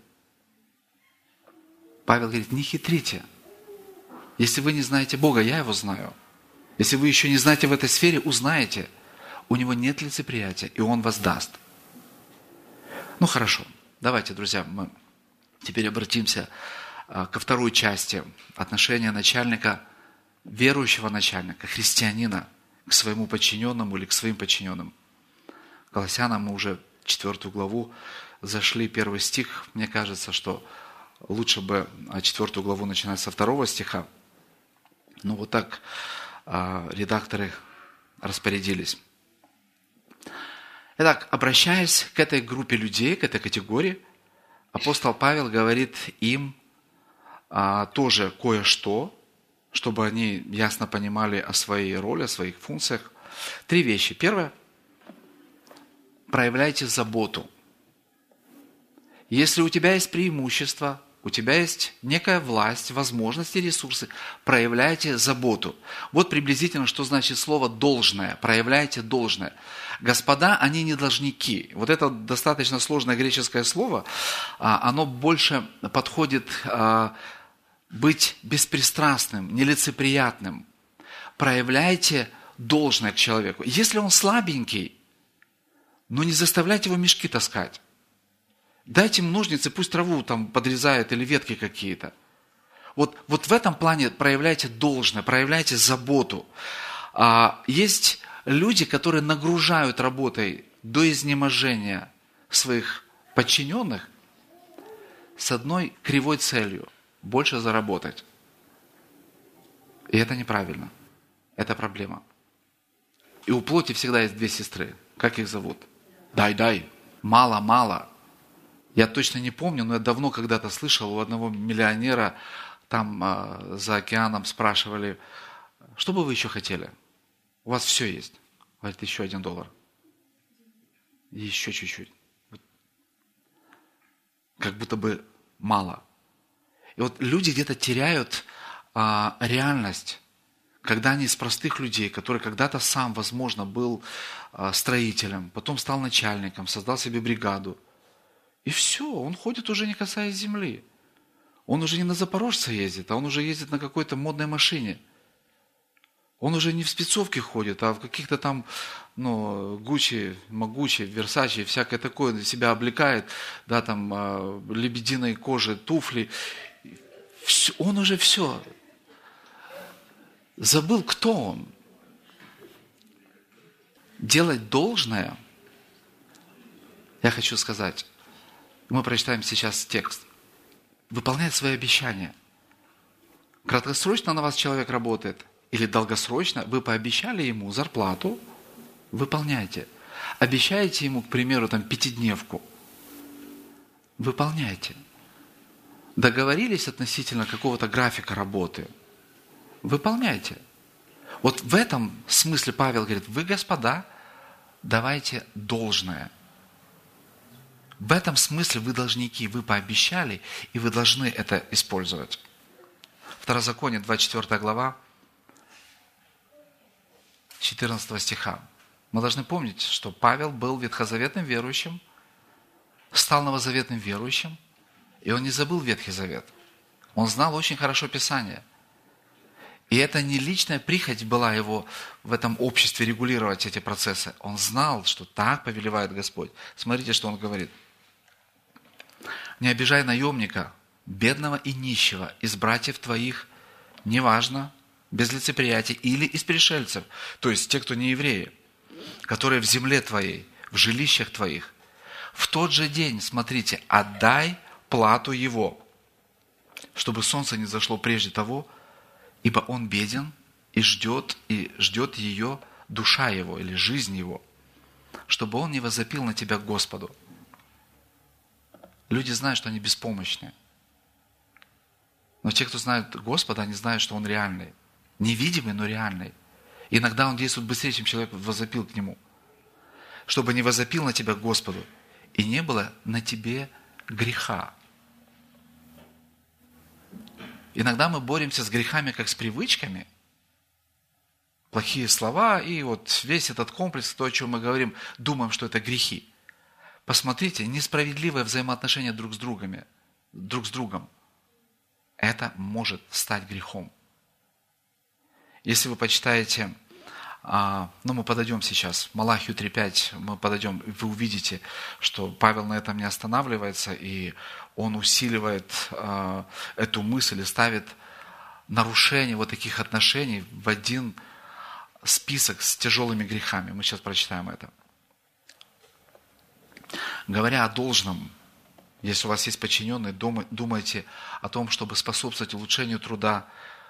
Павел говорит, не хитрите. Если вы не знаете Бога, я его знаю. Если вы еще не знаете в этой сфере, узнаете. У него нет лицеприятия, и он вас даст. Ну хорошо, давайте, друзья, мы теперь обратимся ко второй части отношения начальника, верующего начальника, христианина, к своему подчиненному или к своим подчиненным. Колоссянам мы уже 4 главу зашли, 1 стих. Мне кажется, что лучше бы 4 главу начинать со 2 стиха. Но вот так редакторы распорядились. Итак, обращаясь к этой группе людей, к этой категории, апостол Павел говорит им тоже кое-что, чтобы они ясно понимали о своей роли, о своих функциях. 3 вещи. Первое. Проявляйте заботу. Если у тебя есть преимущество, у тебя есть некая власть, возможности, ресурсы, проявляйте заботу. Вот приблизительно, что значит слово «должное». Проявляйте должное. Господа, они не должники. Вот это достаточно сложное греческое слово, оно больше подходит быть беспристрастным, нелицеприятным. Проявляйте должное к человеку. Если он слабенький, но не заставляйте его мешки таскать. Дайте ему ножницы, пусть траву там подрезает или ветки какие-то. Вот в этом плане проявляйте должное, проявляйте заботу. Есть люди, которые нагружают работой до изнеможения своих подчиненных с одной кривой целью – больше заработать. И это неправильно. Это проблема. И у плоти всегда есть 2 сестры. Как их зовут? Дай. Мало. Я точно не помню, но я давно когда-то слышал у одного миллионера, там за океаном спрашивали, что бы вы еще хотели? У вас все есть. Говорит, еще $1. Еще чуть-чуть. Как будто бы мало. И вот люди где-то теряют реальность, когда они из простых людей, который когда-то сам, возможно, был строителем, потом стал начальником, создал себе бригаду. И все, он ходит уже не касаясь земли. Он уже не на запорожца ездит, а он уже ездит на какой-то модной машине. Он уже не в спецовке ходит, а в каких-то там, Гуччи, Магуччи, Версачи, всякое такое, себя облекает, да, там, лебединой кожи, туфли. Он уже все. Забыл, кто он. Делать должное, я хочу сказать, мы прочитаем сейчас текст. Выполнять свои обещания. Краткосрочно на вас человек работает или долгосрочно, вы пообещали ему зарплату, выполняйте. Обещаете ему, к примеру, там 5-дневку, выполняйте. Договорились относительно какого-то графика работы, выполняйте. Вот в этом смысле Павел говорит, вы, господа, давайте должное. В этом смысле вы должники, вы пообещали, и вы должны это использовать. Второзаконие, 24 глава, 14 стиха. Мы должны помнить, что Павел был ветхозаветным верующим, стал новозаветным верующим, и он не забыл Ветхий Завет. Он знал очень хорошо Писание. И это не личная прихоть была его в этом обществе регулировать эти процессы. Он знал, что так повелевает Господь. Смотрите, что он говорит. «Не обижай наемника, бедного и нищего, из братьев твоих, неважно, без лицеприятия, или из пришельцев, то есть те, кто не евреи, которые в земле твоей, в жилищах твоих. В тот же день, смотрите, отдай плату его, чтобы солнце не зашло прежде того, ибо он беден и ждет ее душа его или жизнь его, чтобы он не возопил на тебя к Господу». Люди знают, что они беспомощны. Но те, кто знает Господа, они знают, что Он реальный. Невидимый, но реальный. Иногда Он действует быстрее, чем человек возопил к Нему. Чтобы не возопил на тебя к Господу, и не было на тебе греха. Иногда мы боремся с грехами, как с привычками. Плохие слова, и вот весь этот комплекс, то, о чем мы говорим, думаем, что это грехи. Посмотрите, несправедливое взаимоотношение друг с другом. Это может стать грехом. Если вы почитаете, мы подойдем сейчас, Малахию 3.5, мы подойдем, и вы увидите, что Павел на этом не останавливается, и он усиливает эту мысль и ставит нарушение вот таких отношений в один список с тяжелыми грехами. Мы сейчас прочитаем это. Говоря о должном, если у вас есть подчиненные, думайте о том, чтобы способствовать улучшению труда,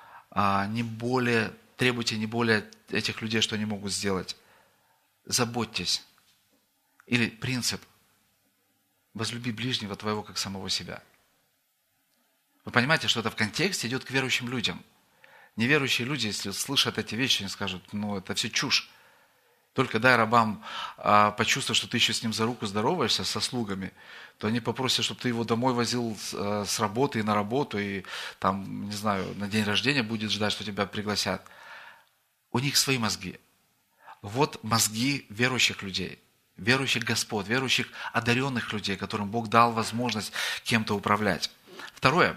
требуйте не более этих людей, что они могут сделать. Заботьтесь. Или принцип «возлюби ближнего твоего, как самого себя». Вы понимаете, что это в контексте идет к верующим людям. Неверующие люди, если слышат эти вещи, они скажут, это все чушь. Только дай рабам почувствовать, что ты еще с ним за руку здороваешься, со слугами, то они попросят, чтобы ты его домой возил с работы и на работу, и там, не знаю, на день рождения будет ждать, что тебя пригласят. У них свои мозги. Вот мозги верующих людей, верующих Господ, верующих одаренных людей, которым Бог дал возможность кем-то управлять. Второе.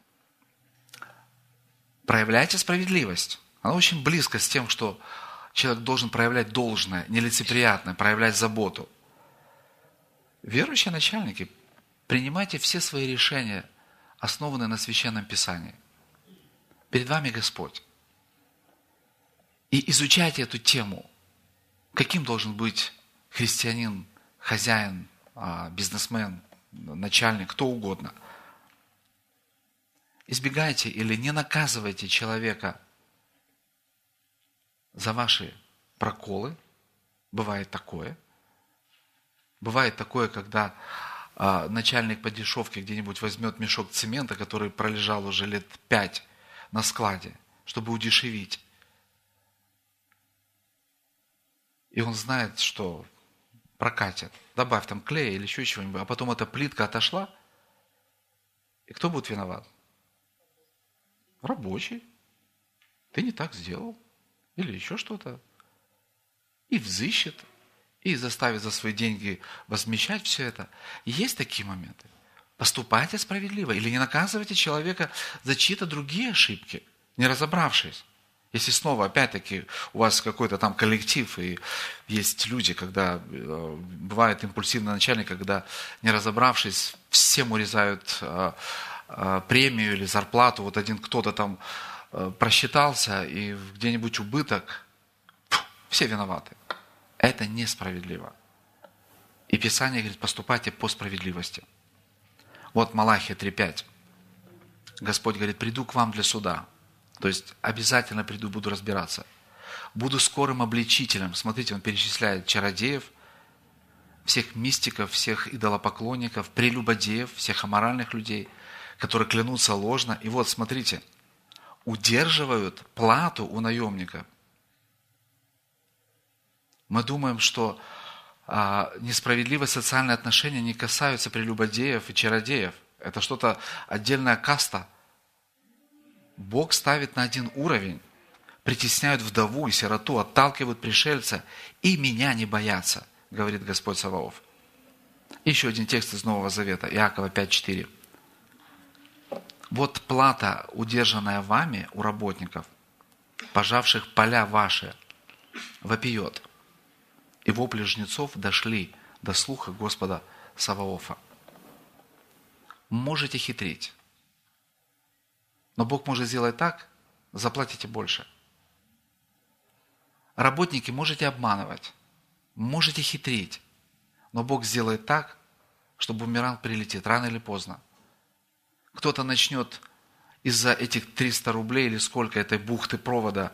Проявляйте справедливость. Она очень близко с тем, что человек должен проявлять должное, нелицеприятное, проявлять заботу. Верующие начальники, принимайте все свои решения, основанные на Священном Писании. Перед вами Господь. И изучайте эту тему. Каким должен быть христианин, хозяин, бизнесмен, начальник, кто угодно. Избегайте или не наказывайте человека за ваши проколы. Бывает такое. Бывает такое, когда начальник по дешевке где-нибудь возьмет мешок цемента, который пролежал уже лет 5 на складе, чтобы удешевить. И он знает, что прокатит. Добавь там клея или еще чего-нибудь. А потом эта плитка отошла. И кто будет виноват? Рабочий. Ты не так сделал. Или еще что-то. И взыщет. И заставит за свои деньги возмещать все это. И есть такие моменты. Поступайте справедливо. Или не наказывайте человека за чьи-то другие ошибки, не разобравшись. Если снова, опять-таки, у вас какой-то там коллектив, и есть люди, когда бывает импульсивный начальник, когда, не разобравшись, всем урезают премию или зарплату, вот один кто-то там просчитался, и где-нибудь убыток, все виноваты. Это несправедливо. И Писание говорит, поступайте по справедливости. Вот Малахия 3.5. Господь говорит, приду к вам для суда. То есть обязательно приду, буду разбираться. Буду скорым обличителем. Смотрите, он перечисляет чародеев, всех мистиков, всех идолопоклонников, прелюбодеев, всех аморальных людей, которые клянутся ложно. И вот, смотрите, удерживают плату у наемника. Мы думаем, что несправедливые социальные отношения не касаются прелюбодеев и чародеев. Это что-то отдельная каста. Бог ставит на один уровень. Притесняют вдову и сироту, отталкивают пришельца, и меня не боятся, говорит Господь Саваоф. Еще один текст из Нового Завета, Иакова 5:4. Вот плата, удержанная вами у работников, пожавших поля ваши, вопиет. И вопли жнецов дошли до слуха Господа Саваофа. Можете хитрить, но Бог может сделать так, заплатите больше. Работники, можете обманывать, можете хитрить, но Бог сделает так, что бумеранг прилетит рано или поздно. Кто-то начнет из-за этих 300 рублей или сколько этой бухты провода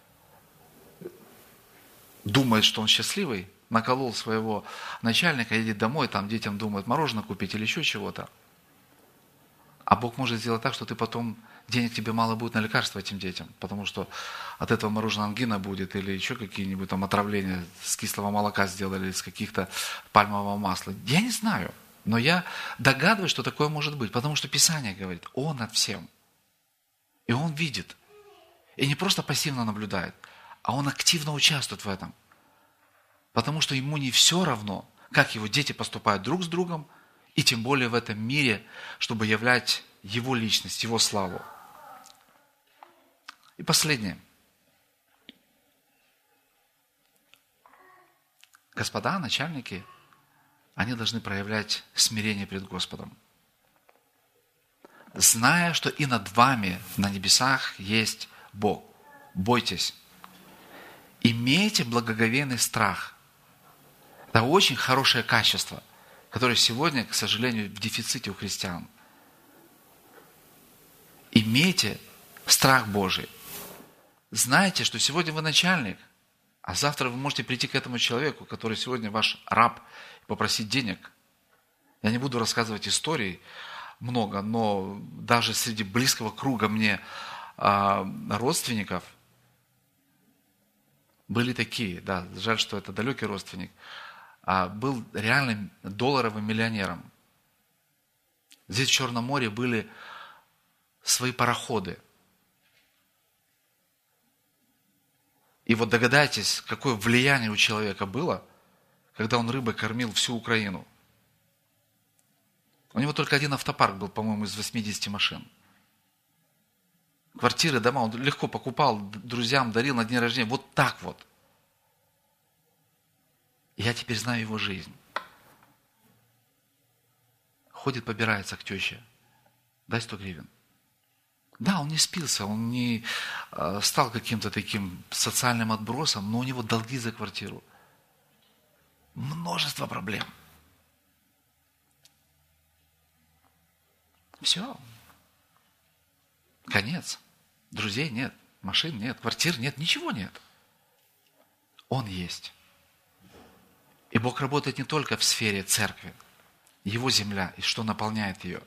думает, что он счастливый, наколол своего начальника, едет домой, там детям думают мороженое купить или еще чего-то. А Бог может сделать так, что ты потом, денег тебе мало будет на лекарства этим детям, потому что от этого мороженого ангина будет, или еще какие-нибудь там отравления с кислого молока сделали, или с каких-то пальмового масла. Я не знаю, но я догадываюсь, что такое может быть, потому что Писание говорит, Он над всем. И Он видит. И не просто пассивно наблюдает, а Он активно участвует в этом. Потому что Ему не все равно, как Его дети поступают друг с другом, и тем более в этом мире, чтобы являть Его личность, Его славу. И последнее. Господа, начальники, они должны проявлять смирение пред Господом. Зная, что и над вами на небесах есть Бог. Бойтесь. Имейте благоговейный страх. Это очень хорошее качество, которое сегодня, к сожалению, в дефиците у христиан. Имейте страх Божий. Знайте, что сегодня вы начальник, а завтра вы можете прийти к этому человеку, который сегодня ваш раб, и попросить денег. Я не буду рассказывать историй много, но даже среди близкого круга мне родственников были такие, да, жаль, что это далекий родственник, был реальным долларовым миллионером. Здесь в Черном море были свои пароходы. И вот догадайтесь, какое влияние у человека было, когда он рыбой кормил всю Украину. У него только один автопарк был, по-моему, из 80 машин. Квартиры, дома он легко покупал, друзьям дарил на день рождения. Вот так вот. Я теперь знаю его жизнь. Ходит, побирается к теще. Дай 100 гривен. Да, он не спился, он не стал каким-то таким социальным отбросом, но у него долги за квартиру. Множество проблем. Все. Конец. Друзей нет, машин нет, квартир нет, ничего нет. Он есть. И Бог работает не только в сфере церкви, Его земля и что наполняет ее.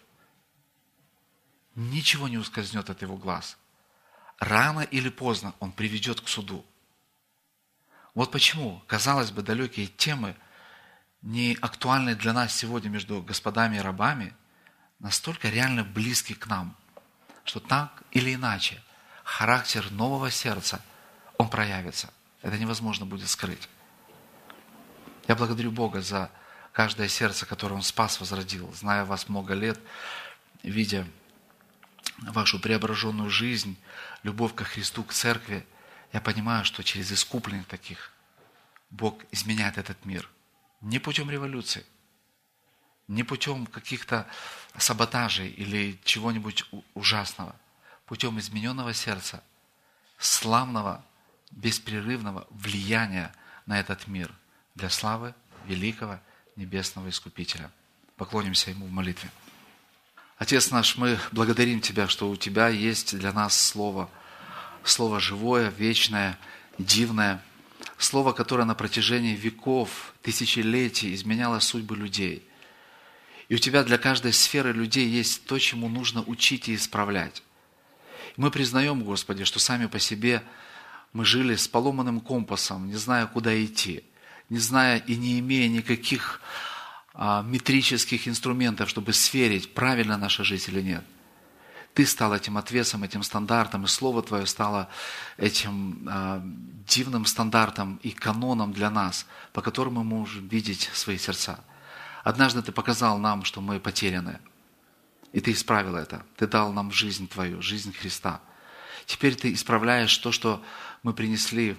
Ничего не ускользнет от Его глаз. Рано или поздно Он приведет к суду. Вот почему, казалось бы, далекие темы, не актуальные для нас сегодня между господами и рабами, настолько реально близки к нам, что так или иначе характер нового сердца, он проявится. Это невозможно будет скрыть. Я благодарю Бога за каждое сердце, которое Он спас, возродил. Зная вас много лет, видя вашу преображенную жизнь, любовь ко Христу, к церкви, я понимаю, что через искупленных таких Бог изменяет этот мир. Не путем революции, не путем каких-то саботажей или чего-нибудь ужасного, путем измененного сердца, славного, беспрерывного влияния на этот мир для славы великого небесного Искупителя. Поклонимся Ему в молитве. Отец наш, мы благодарим Тебя, что у Тебя есть для нас Слово. Слово живое, вечное, дивное. Слово, которое на протяжении веков, тысячелетий изменяло судьбы людей. И у Тебя для каждой сферы людей есть то, чему нужно учить и исправлять. И мы признаем, Господи, что сами по себе мы жили с поломанным компасом, не зная, куда идти, не зная и не имея никаких метрических инструментов, чтобы сверить, правильно наша жизнь или нет. Ты стал этим отвесом, этим стандартом, и Слово Твое стало этим дивным стандартом и каноном для нас, по которому мы можем видеть свои сердца. Однажды Ты показал нам, что мы потеряны, и Ты исправил это. Ты дал нам жизнь Твою, жизнь Христа. Теперь Ты исправляешь то, что мы принесли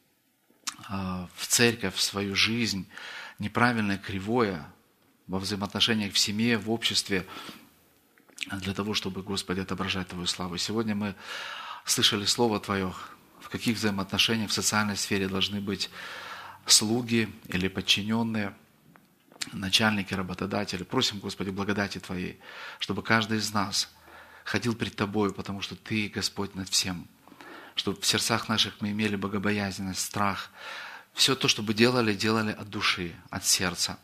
в церковь, в свою жизнь, неправильное, кривое, во взаимоотношениях в семье, в обществе, для того, чтобы, Господи, отображать Твою славу. И сегодня мы слышали Слово Твое, в каких взаимоотношениях в социальной сфере должны быть слуги или подчиненные, начальники, работодатели. Просим, Господи, благодати Твоей, чтобы каждый из нас ходил пред Тобою, потому что Ты, Господь, над всем. Чтобы в сердцах наших мы имели богобоязненность, страх. Все то, что бы делали, делали от души, от сердца,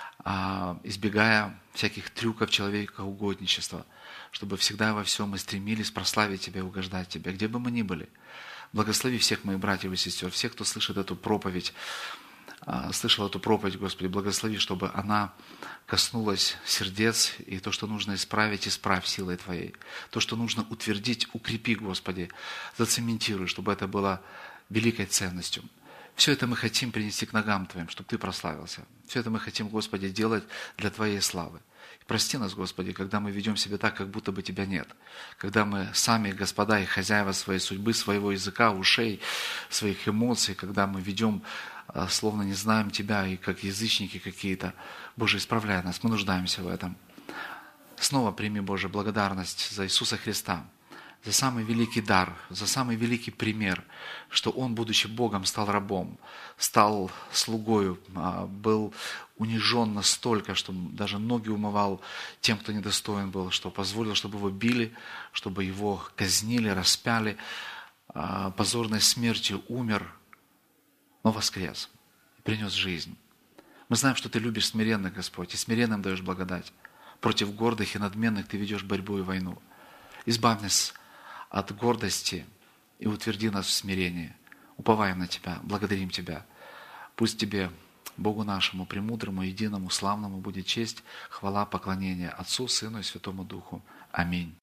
избегая всяких трюков человекоугодничества, чтобы всегда во всем мы стремились прославить Тебя и угождать Тебе, где бы мы ни были. Благослови всех моих братьев и сестер, всех, кто слышит эту проповедь, слышал эту проповедь, Господи, благослови, чтобы она коснулась сердец, и то, что нужно исправить, исправь силой Твоей. То, что нужно утвердить, укрепи, Господи, зацементируй, чтобы это было великой ценностью. Все это мы хотим принести к ногам Твоим, чтобы Ты прославился. Все это мы хотим, Господи, делать для Твоей славы. И прости нас, Господи, когда мы ведем себя так, как будто бы Тебя нет. Когда мы сами, Господа, и хозяева своей судьбы, своего языка, ушей, своих эмоций, когда мы ведем, словно не знаем Тебя, и как язычники какие-то. Боже, исправляй нас, мы нуждаемся в этом. Снова прими, Боже, благодарность за Иисуса Христа, за самый великий дар, за самый великий пример, что Он, будучи Богом, стал рабом, стал слугою, был унижен настолько, что даже ноги умывал тем, кто недостоин был, что позволил, чтобы Его били, чтобы Его казнили, распяли, позорной смертью умер, но воскрес, принес жизнь. Мы знаем, что Ты любишь смиренных, Господь, и смиренным даешь благодать. Против гордых и надменных Ты ведешь борьбу и войну. Избавь нас от гордости и утверди нас в смирении. Уповаем на Тебя, благодарим Тебя. Пусть Тебе, Богу нашему, премудрому, единому, славному будет честь, хвала, поклонение Отцу, Сыну и Святому Духу. Аминь.